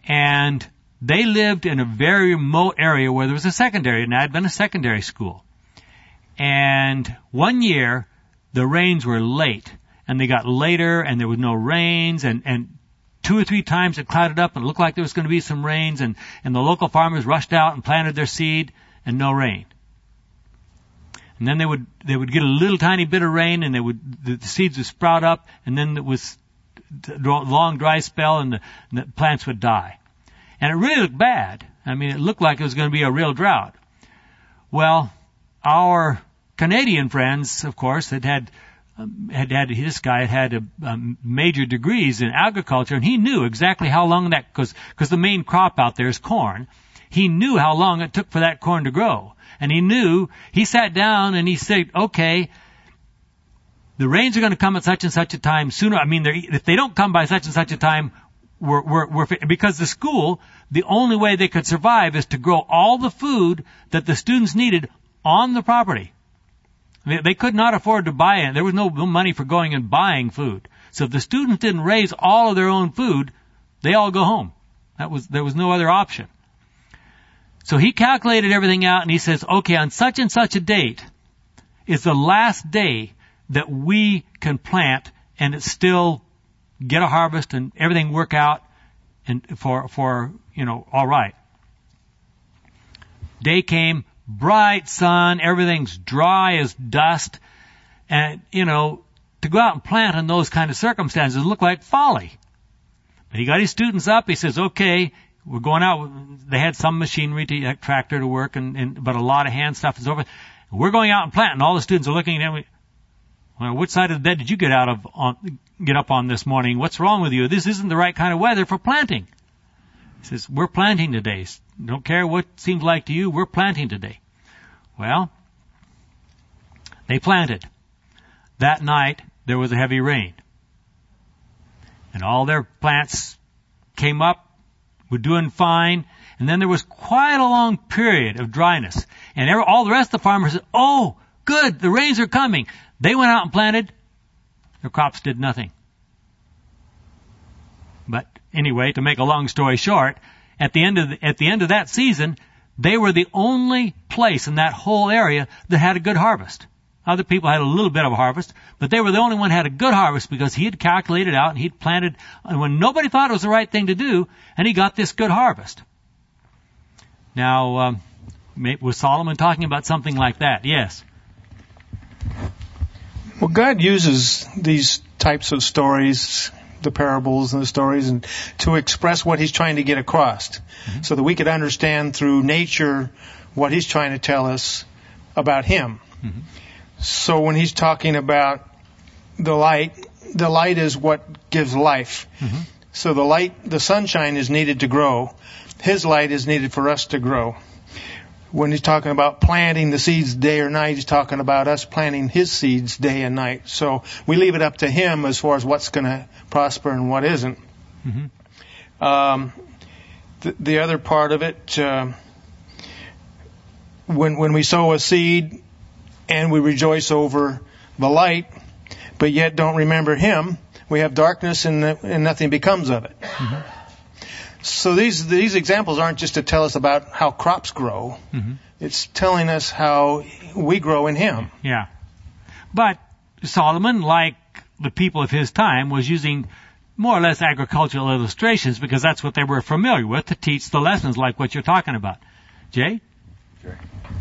[SPEAKER 1] And they lived in a very remote area where there was a secondary, and that had been a secondary school. And one year, the rains were late, and they got later, and there was no rains, and, and two or three times it clouded up, and it looked like there was going to be some rains, and, and the local farmers rushed out and planted their seed, and no rain. And then they would, they would get a little tiny bit of rain, and they would, the, the seeds would sprout up, and then it was a long dry spell, and the, and the plants would die. And it really looked bad. I mean, it looked like it was going to be a real drought. Well, our Canadian friends, of course, had had, um, had had, this guy had had a, um, major degrees in agriculture, and he knew exactly how long that, because, because the main crop out there is corn. He knew how long it took for that corn to grow. And he knew, he sat down and he said, okay, the rains are going to come at such and such a time sooner. I mean, if they don't come by such and such a time, we're, we're, we're, because the school, the only way they could survive is to grow all the food that the students needed on the property. They, they could not afford to buy it. There was no money for going and buying food. So if the students didn't raise all of their own food, they all go home. That was, there was no other option. So he calculated everything out, and he says, okay, on such and such a date is the last day that we can plant and it still get a harvest and everything work out and for, for, you know, all right. Day came, bright sun, everything's dry as dust, and, you know, to go out and plant in those kind of circumstances looked like folly. But he got his students up, he says, okay, we're going out. They had some machinery, to, a tractor to work, and, and but a lot of hand stuff and so forth. We're going out and planting. All the students are looking at me. Well, which side of the bed did you get out of? On, get up on this morning? What's wrong with you? This isn't the right kind of weather for planting. He says, we're planting today. Don't care what it seems like to you. We're planting today. Well, they planted. That night there was a heavy rain, and all their plants came up. Were doing fine, and then there was quite a long period of dryness. And every, all the rest of the farmers said, oh, good, the rains are coming. They went out and planted. Their crops did nothing. But anyway, to make a long story short, at the end of the, at the end of that season, they were the only place in that whole area that had a good harvest. Other people had a little bit of a harvest, but they were the only one who had a good harvest because he had calculated out and he'd planted when nobody thought it was the right thing to do, and he got this good harvest. Now, um, was Solomon talking about something like that? Yes.
[SPEAKER 11] Well, God uses these types of stories, the parables and the stories, and to express what He's trying to get across, mm-hmm. so that we could understand through nature what He's trying to tell us about Him. Mm-hmm. So when He's talking about the light, the light is what gives life. Mm-hmm. So the light, the sunshine is needed to grow. His light is needed for us to grow. When He's talking about planting the seeds day or night, He's talking about us planting His seeds day and night. So we leave it up to Him as far as what's going to prosper and what isn't. Mm-hmm. Um, the, the other part of it, uh, when when we sow a seed, and we rejoice over the light, but yet don't remember Him, we have darkness and, and nothing becomes of it. Mm-hmm. So these these examples aren't just to tell us about how crops grow. Mm-hmm. It's telling us how we grow in Him.
[SPEAKER 1] Yeah. But Solomon, like the people of his time, was using more or less agricultural illustrations because that's what they were familiar with to teach the lessons like what you're talking about. Jay? Sure.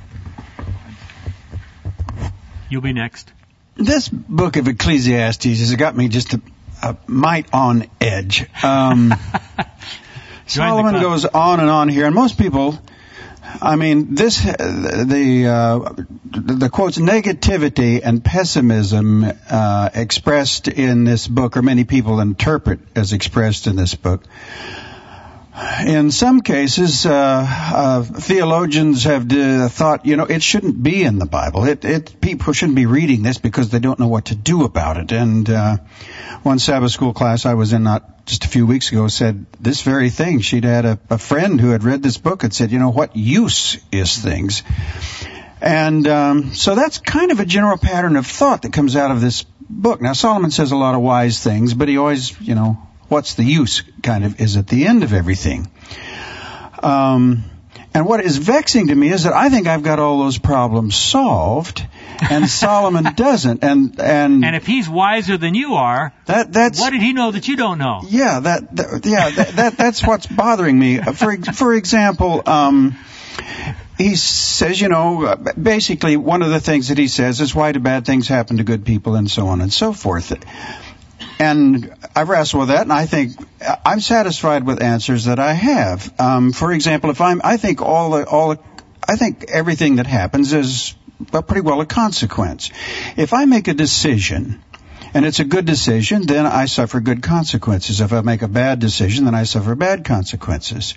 [SPEAKER 1] You'll be next.
[SPEAKER 8] This book of Ecclesiastes has got me just a, a mite on edge. Um, Solomon goes on and on here, and most people, I mean, this the uh, the quotes negativity and pessimism uh, expressed in this book, or many people interpret as expressed in this book. In some cases, uh, uh, theologians have uh, thought, you know, it shouldn't be in the Bible. It, it, people shouldn't be reading this because they don't know what to do about it. And uh, one Sabbath school class I was in not just a few weeks ago said this very thing. She'd had a, a friend who had read this book and said, you know, what use is things? And um, so that's kind of a general pattern of thought that comes out of this book. Now, Solomon says a lot of wise things, but he always, you know, what's the use kind of is at the end of everything. Um, and what is vexing to me is that I think I've got all those problems solved, and Solomon doesn't. And and
[SPEAKER 1] and if he's wiser than you are,
[SPEAKER 8] that that's
[SPEAKER 1] what did he know that you don't know?
[SPEAKER 8] Yeah, that, that yeah that, that that's what's bothering me. For for example, um, he says, you know, basically one of the things that he says is, why do bad things happen to good people, and so on and so forth. And I've wrestled with that, and I think I'm satisfied with answers that I have. Um, for example, if I'm, I think all the, all, the, I think everything that happens is well, pretty well a consequence. If I make a decision, and it's a good decision, then I suffer good consequences. If I make a bad decision, then I suffer bad consequences.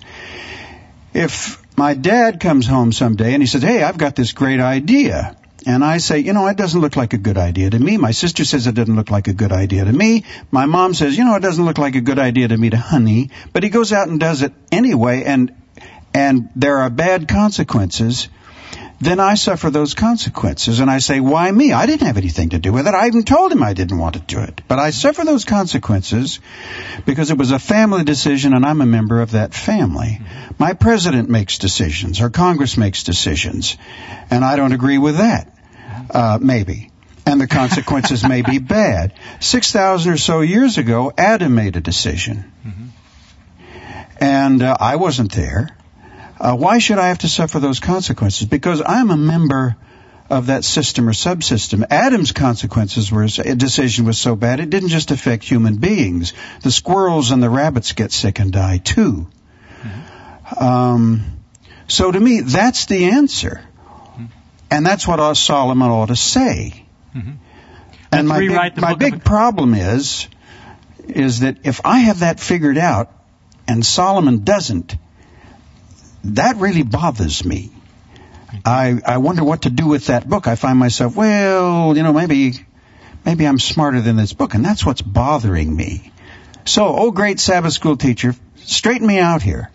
[SPEAKER 8] If my dad comes home someday and he says, hey, I've got this great idea, and I say, you know, it doesn't look like a good idea to me. My sister says it doesn't look like a good idea to me. My mom says, you know, it doesn't look like a good idea to me to honey. But he goes out and does it anyway, and and there are bad consequences. Then I suffer those consequences, and I say, why me? I didn't have anything to do with it. I even told him I didn't want to do it. But I suffer those consequences because it was a family decision, and I'm a member of that family. My president makes decisions, or Congress makes decisions, and I don't agree with that. Uh, maybe. And the consequences may be bad. Six thousand or so years ago, Adam made a decision. Mm-hmm. And uh, I wasn't there. Uh, why should I have to suffer those consequences? Because I'm a member of that system or subsystem. Adam's consequences were, a decision was so bad, it didn't just affect human beings. The squirrels and the rabbits get sick and die too. Mm-hmm. Um, so to me, that's the answer. And that's what Solomon ought to say. Mm-hmm. And my big, my big problem is, is that if I have that figured out and Solomon doesn't, that really bothers me. I I wonder what to do with that book. I find myself, well, you know, maybe maybe I'm smarter than this book, and that's what's bothering me. So, oh, great Sabbath school teacher, straighten me out here.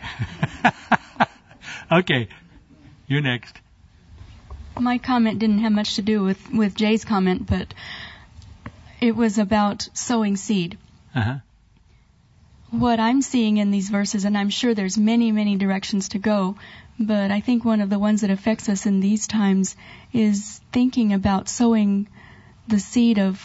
[SPEAKER 1] Okay, you're next.
[SPEAKER 10] My comment didn't have much to do with, with Jay's comment, but it was about sowing seed. Uh-huh. What I'm seeing in these verses, and I'm sure there's many, many directions to go, but I think one of the ones that affects us in these times is thinking about sowing the seed of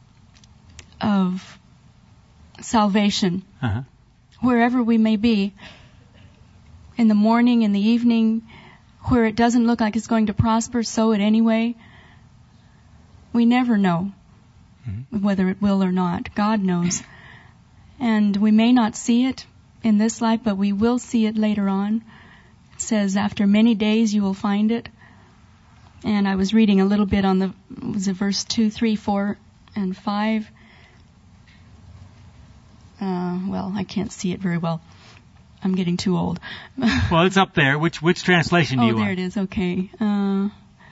[SPEAKER 10] of salvation, uh-huh. wherever we may be, in the morning, in the evening, where it doesn't look like it's going to prosper, sow it anyway. We never know mm-hmm. whether it will or not. God knows. And we may not see it in this life, but we will see it later on. It says, after many days you will find it. And I was reading a little bit on the, was it verse two, three, four, and five? Uh, well, I can't see it very well. I'm getting too old.
[SPEAKER 1] Well, it's up there. Which which translation do
[SPEAKER 10] oh,
[SPEAKER 1] you want?
[SPEAKER 10] Oh, there it is. Okay. Uh,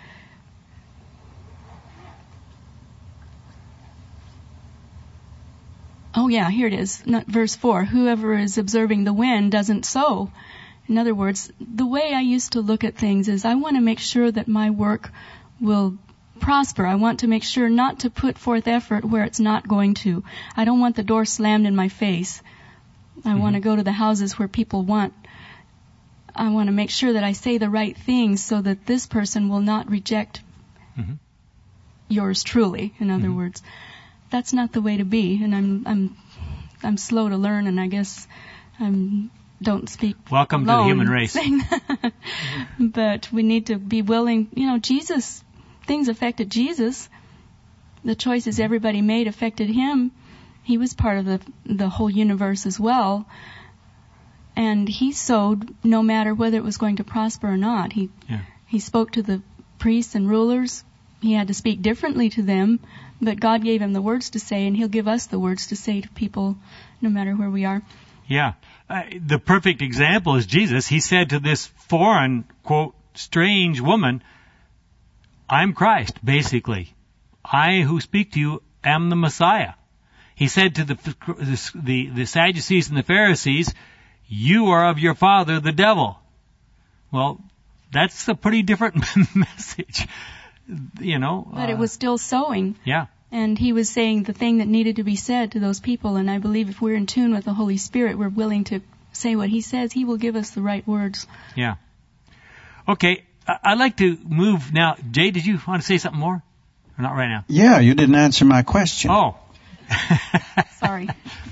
[SPEAKER 10] oh, yeah, here it is. Not verse four. Whoever is observing the wind doesn't sow. In other words, the way I used to look at things is I want to make sure that my work will prosper. I want to make sure not to put forth effort where it's not going to. I don't want the door slammed in my face. I mm-hmm. want to go to the houses where people want. I want to make sure that I say the right things so that this person will not reject mm-hmm. yours truly. In other mm-hmm. words, that's not the way to be. And I'm I'm I'm slow to learn, and I guess I don't speak.
[SPEAKER 1] Welcome to the human race.
[SPEAKER 10] But we need to be willing. You know, Jesus, things affected Jesus. The choices everybody made affected him. He was part of the the whole universe as well. And he sowed no matter whether it was going to prosper or not. He yeah. he spoke to the priests and rulers. He had to speak differently to them, but God gave him the words to say, and he'll give us the words to say to people no matter where we are.
[SPEAKER 1] Yeah. Uh, the perfect example is Jesus. He said to this foreign, quote, strange woman, I'm Christ, basically. I who speak to you am the Messiah. He said to the the, the Sadducees and the Pharisees, you are of your father, the devil. Well, that's a pretty different message, you know.
[SPEAKER 10] But
[SPEAKER 1] uh,
[SPEAKER 10] it was still sowing.
[SPEAKER 1] Yeah.
[SPEAKER 10] And he was saying the thing that needed to be said to those people. And I believe if we're in tune with the Holy Spirit, we're willing to say what he says, he will give us the right words.
[SPEAKER 1] Yeah. Okay, I'd like to move now. Jay, did you want to say something more? Or not right now?
[SPEAKER 8] Yeah, you didn't answer my question.
[SPEAKER 1] Oh.
[SPEAKER 10] Sorry.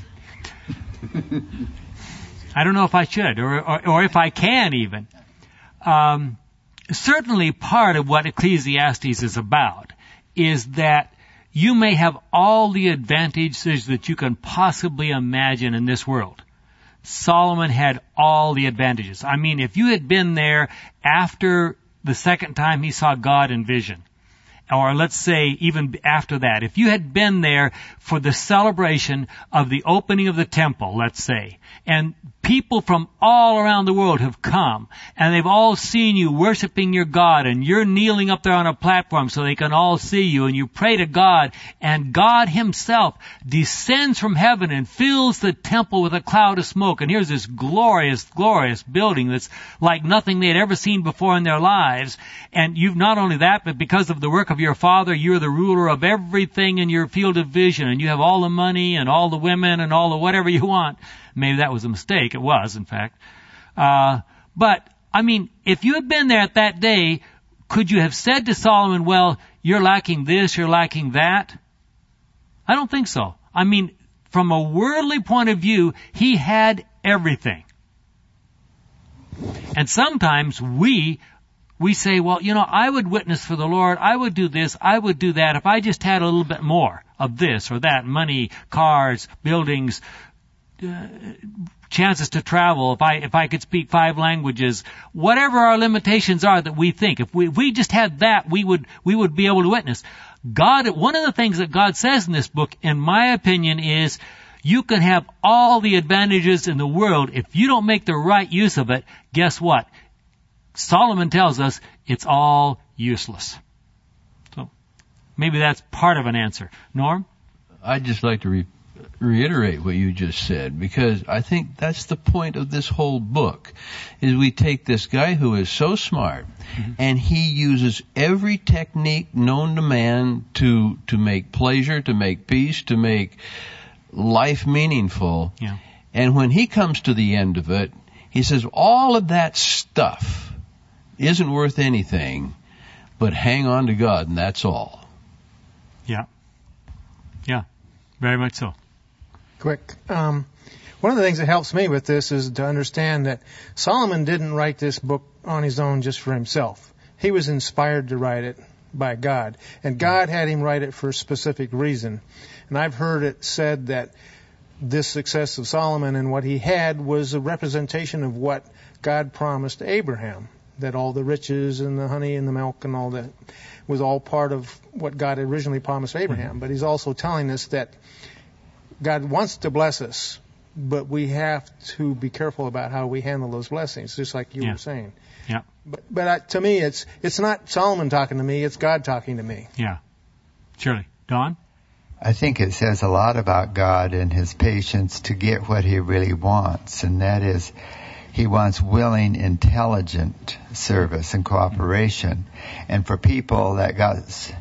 [SPEAKER 1] I don't know if I should, or, or, or if I can even. Um, certainly part of what Ecclesiastes is about is that you may have all the advantages that you can possibly imagine in this world. Solomon had all the advantages. I mean, if you had been there after the second time he saw God in vision, or let's say even after that, if you had been there for the celebration of the opening of the temple, let's say, and people from all around the world have come, and they've all seen you worshiping your God, and you're kneeling up there on a platform so they can all see you, and you pray to God, and God himself descends from heaven and fills the temple with a cloud of smoke, and here's this glorious, glorious building that's like nothing they had ever seen before in their lives, and you've not only that, but because of the work of your Father, you're the ruler of everything in your field of vision, and you have all the money and all the women and all the whatever you want. Maybe that was a mistake. It was, in fact. Uh, but, I mean, if you had been there at that day, could you have said to Solomon, well, you're lacking this, you're lacking that? I don't think so. I mean, from a worldly point of view, he had everything. And sometimes we, we say, well, you know, I would witness for the Lord, I would do this, I would do that, if I just had a little bit more of this or that, money, cars, buildings, Uh, chances to travel, if I if I could speak five languages, whatever our limitations are that we think, if we if we just had that, we would we would be able to witness. God, one of the things that God says in this book, in my opinion, is you can have all the advantages in the world. If you don't make the right use of it, guess what? Solomon tells us it's all useless. So maybe that's part of an answer. Norm?
[SPEAKER 2] I'd just like to re- reiterate what you just said, because I think that's the point of this whole book, is we take this guy who is so smart, mm-hmm. and he uses every technique known to man to to make pleasure, to make peace, to make life meaningful.
[SPEAKER 1] Yeah.
[SPEAKER 2] And when he comes to the end of it, he says all of that stuff isn't worth anything, but hang on to God, and that's all.
[SPEAKER 1] Yeah. Yeah. Very much so.
[SPEAKER 11] Quick. Um, one of the things that helps me with this is to understand that Solomon didn't write this book on his own just for himself. He was inspired to write it by God. And God had him write it for a specific reason. And I've heard it said that this success of Solomon and what he had was a representation of what God promised Abraham. That all the riches and the honey and the milk and all that was all part of what God originally promised Abraham. But he's also telling us that God wants to bless us, but we have to be careful about how we handle those blessings, just like you
[SPEAKER 1] yeah.
[SPEAKER 11] were saying.
[SPEAKER 1] Yeah.
[SPEAKER 11] But, but I, to me, it's it's not Solomon talking to me; it's God talking to me.
[SPEAKER 1] Yeah. Surely, Don?
[SPEAKER 7] I think it says a lot about God and His patience to get what He really wants, and that is, He wants willing, intelligent service and cooperation. And for people that got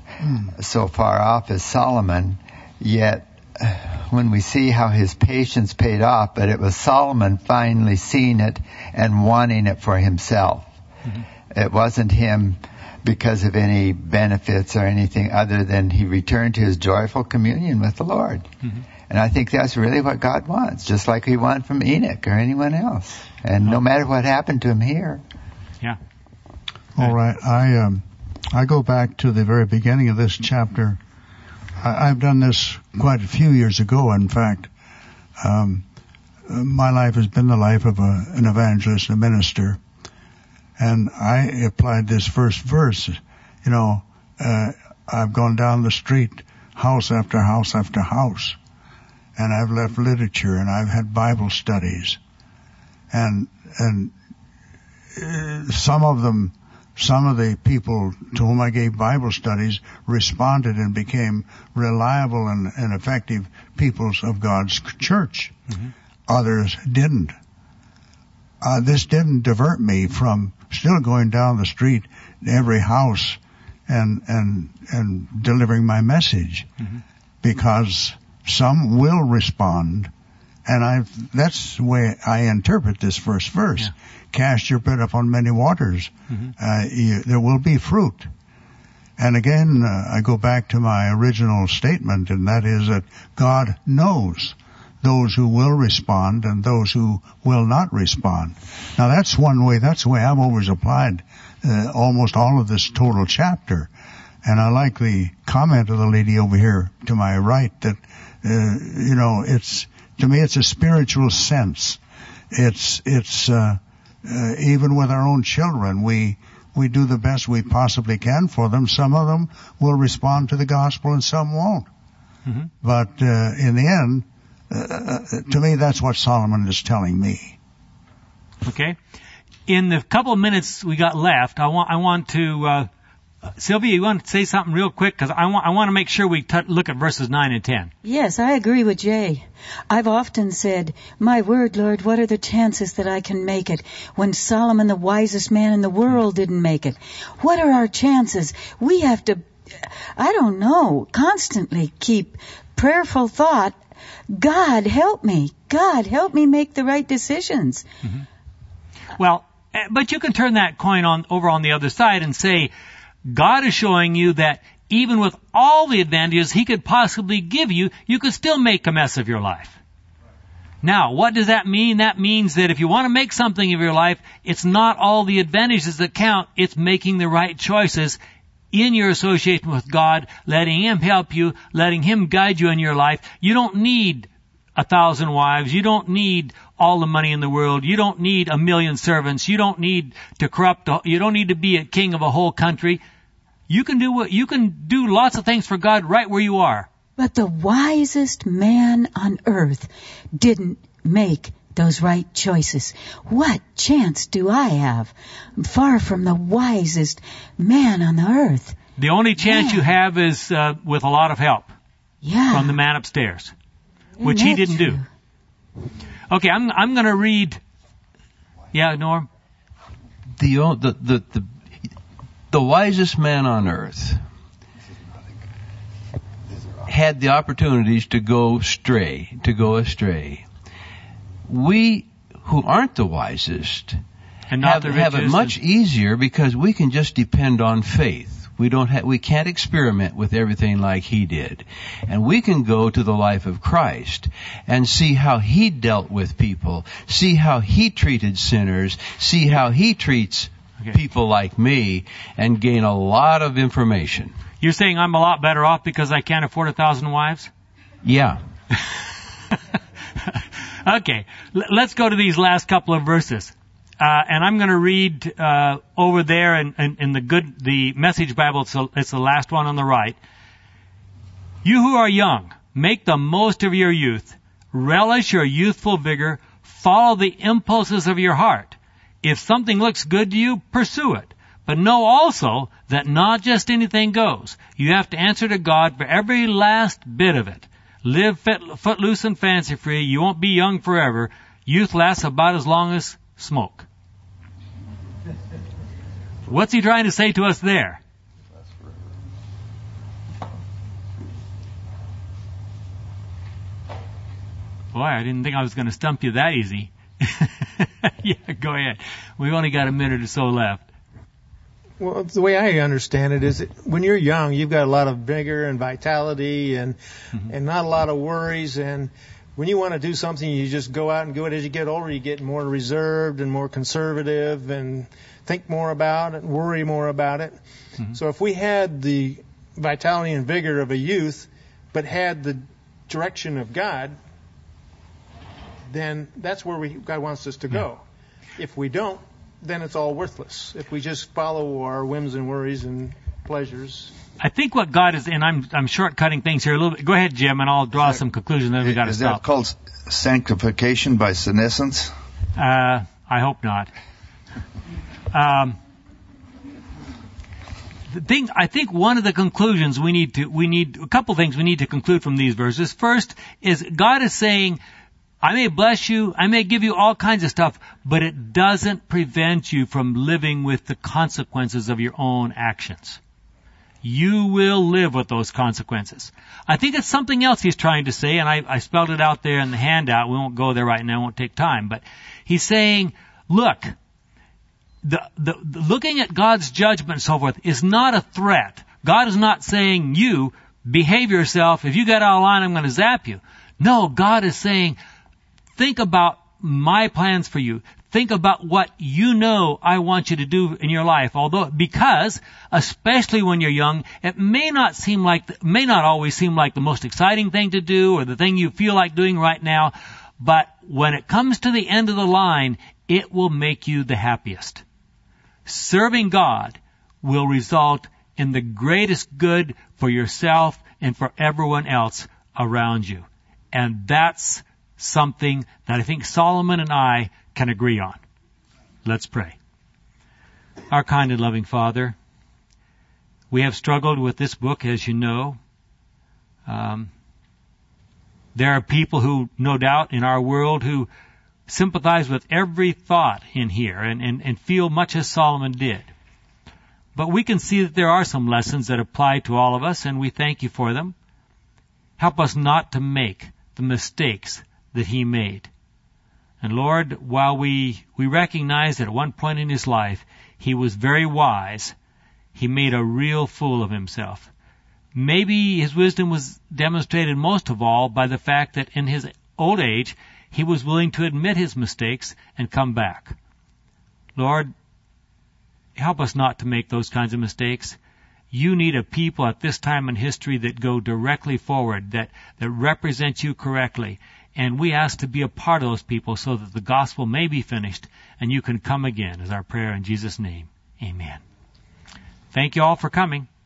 [SPEAKER 7] so far off as Solomon, yet when we see how his patience paid off, but it was Solomon finally seeing it and wanting it for himself. Mm-hmm. It wasn't him because of any benefits or anything other than he returned to his joyful communion with the Lord. Mm-hmm. And I think that's really what God wants, just like He wanted from Enoch or anyone else. And no matter what happened to him here.
[SPEAKER 1] Yeah.
[SPEAKER 6] All right. I um, I go back to the very beginning of this chapter. I, I've done this quite a few years ago, in fact. Um, my life has been the life of a, an evangelist, a minister. And I applied this first verse. You know, uh, I've gone down the street, house after house after house. And I've left literature, and I've had Bible studies. And and uh, some of them, some of the people to whom I gave Bible studies responded and became reliable and, and effective peoples of God's church. Mm-hmm. Others didn't. Uh, this didn't divert me from still going down the street to every house and and and delivering my message. Mm-hmm. because some will respond. And I that's the way I interpret this first verse. Yeah. Cast your bread upon many waters. Mm-hmm. Uh, you, there will be fruit. And again, uh, I go back to my original statement, and that is that God knows those who will respond and those who will not respond. Now that's one way, that's the way I've always applied uh, almost all of this total chapter. And I like the comment of the lady over here to my right that, uh, you know, it's, to me it's a spiritual sense. It's, it's, uh, uh, even with our own children, we, we do the best we possibly can for them. Some of them will respond to the gospel and some won't. Mm-hmm. But, uh, in the end, uh, to me that's what Solomon is telling me.
[SPEAKER 1] Okay. In the couple of minutes we got left, I want, I want to, uh, Sylvia, you want to say something real quick? Because I want, I want to make sure we t- look at verses nine and ten.
[SPEAKER 13] Yes, I agree with Jay. I've often said, my word, Lord, what are the chances that I can make it when Solomon, the wisest man in the world, didn't make it? What are our chances? We have to, I don't know, constantly keep prayerful thought. God, help me. God, help me make the right decisions.
[SPEAKER 1] Mm-hmm. Well, but you can turn that coin on over on the other side and say, God is showing you that even with all the advantages He could possibly give you, you could still make a mess of your life. Now, what does that mean? That means that if you want to make something of your life, it's not all the advantages that count. It's making the right choices in your association with God, letting Him help you, letting Him guide you in your life. You don't need a thousand wives. You don't need all the money in the world. You don't need a million servants. You don't need to corrupt, you don't need to be a king of a whole country. You can do what, you can do lots of things for God right where you are.
[SPEAKER 13] But the wisest man on earth didn't make those right choices. What chance do I have? I'm far from the wisest man on the earth.
[SPEAKER 1] The only chance man. you have is uh, with a lot of help.
[SPEAKER 13] Yeah.
[SPEAKER 1] From the man upstairs, which he didn't true? do. Okay, I'm I'm going to read. Yeah, Norm.
[SPEAKER 2] The the the the the wisest man on earth had the opportunities to go stray, to go astray. We who aren't the wisest
[SPEAKER 1] and not
[SPEAKER 2] have,
[SPEAKER 1] the
[SPEAKER 2] have it much easier because we can just depend on faith. We don't ha- we can't experiment with everything like he did. And we can go to the life of Christ and see how he dealt with people, see how he treated sinners, see how he treats okay. people like me, and gain a lot of information.
[SPEAKER 1] You're saying I'm a lot better off because I can't afford a thousand wives?
[SPEAKER 2] Yeah.
[SPEAKER 1] Okay, L- let's go to these last couple of verses. Uh, and I'm going to read uh, over there in, in, in the good, the Message Bible. It's, a, it's the last one on the right. You who are young, make the most of your youth. Relish your youthful vigor. Follow the impulses of your heart. If something looks good to you, pursue it. But know also that not just anything goes. You have to answer to God for every last bit of it. Live fit, footloose and fancy free. You won't be young forever. Youth lasts about as long as smoke. What's he trying to say to us there? Boy, I didn't think I was going to stump you that easy. Yeah, go ahead. We've only got a minute or so left.
[SPEAKER 11] Well, the way I understand it is that when you're young, you've got a lot of vigor and vitality and mm-hmm. and not a lot of worries. And when you want to do something, you just go out and do it. As you get older, you get more reserved and more conservative and think more about it and worry more about it. Mm-hmm. So if we had the vitality and vigor of a youth, but had the direction of God, then that's where we, God wants us to go. Yeah. If we don't, then it's all worthless. If we just follow our whims and worries and pleasures.
[SPEAKER 1] I think what God is, and I'm I'm shortcutting things here a little bit. Go ahead, Jim, and I'll draw that, some conclusions. Then we got to stop.
[SPEAKER 14] Is that called sanctification by senescence?
[SPEAKER 1] Uh, I hope not. Um, the thing, I think one of the conclusions we need to, we need a couple things we need to conclude from these verses. First is God is saying, I may bless you, I may give you all kinds of stuff, but it doesn't prevent you from living with the consequences of your own actions. you will live with those consequences. I think it's something else he's trying to say, and I, I spelled it out there in the handout. We won't go there right now. It won't take time. But he's saying, look, the, the, the looking at God's judgment and so forth is not a threat. God is not saying, you, behave yourself. If you get out of line, I'm going to zap you. No, God is saying, think about my plans for you. Think about what you know I want you to do in your life. Although, because, especially when you're young, it may not seem like, may not always seem like the most exciting thing to do or the thing you feel like doing right now. But when it comes to the end of the line, it will make you the happiest. Serving God will result in the greatest good for yourself and for everyone else around you. And that's something that I think Solomon and I can agree on. Let's pray. Our kind and loving Father, we have struggled with this book, as you know. Um, there are people who, no doubt, in our world who sympathize with every thought in here and, and, and feel much as Solomon did. But we can see that there are some lessons that apply to all of us, and we thank you for them. Help us not to make the mistakes that he made. And Lord, while we, we recognize that at one point in his life he was very wise, he made a real fool of himself. Maybe his wisdom was demonstrated most of all by the fact that in his old age he was willing to admit his mistakes and come back. Lord, help us not to make those kinds of mistakes. You need a people at this time in history that go directly forward, that, that represent you correctly. And we ask to be a part of those people so that the gospel may be finished and you can come again, is our prayer in Jesus' name. Amen. Thank you all for coming.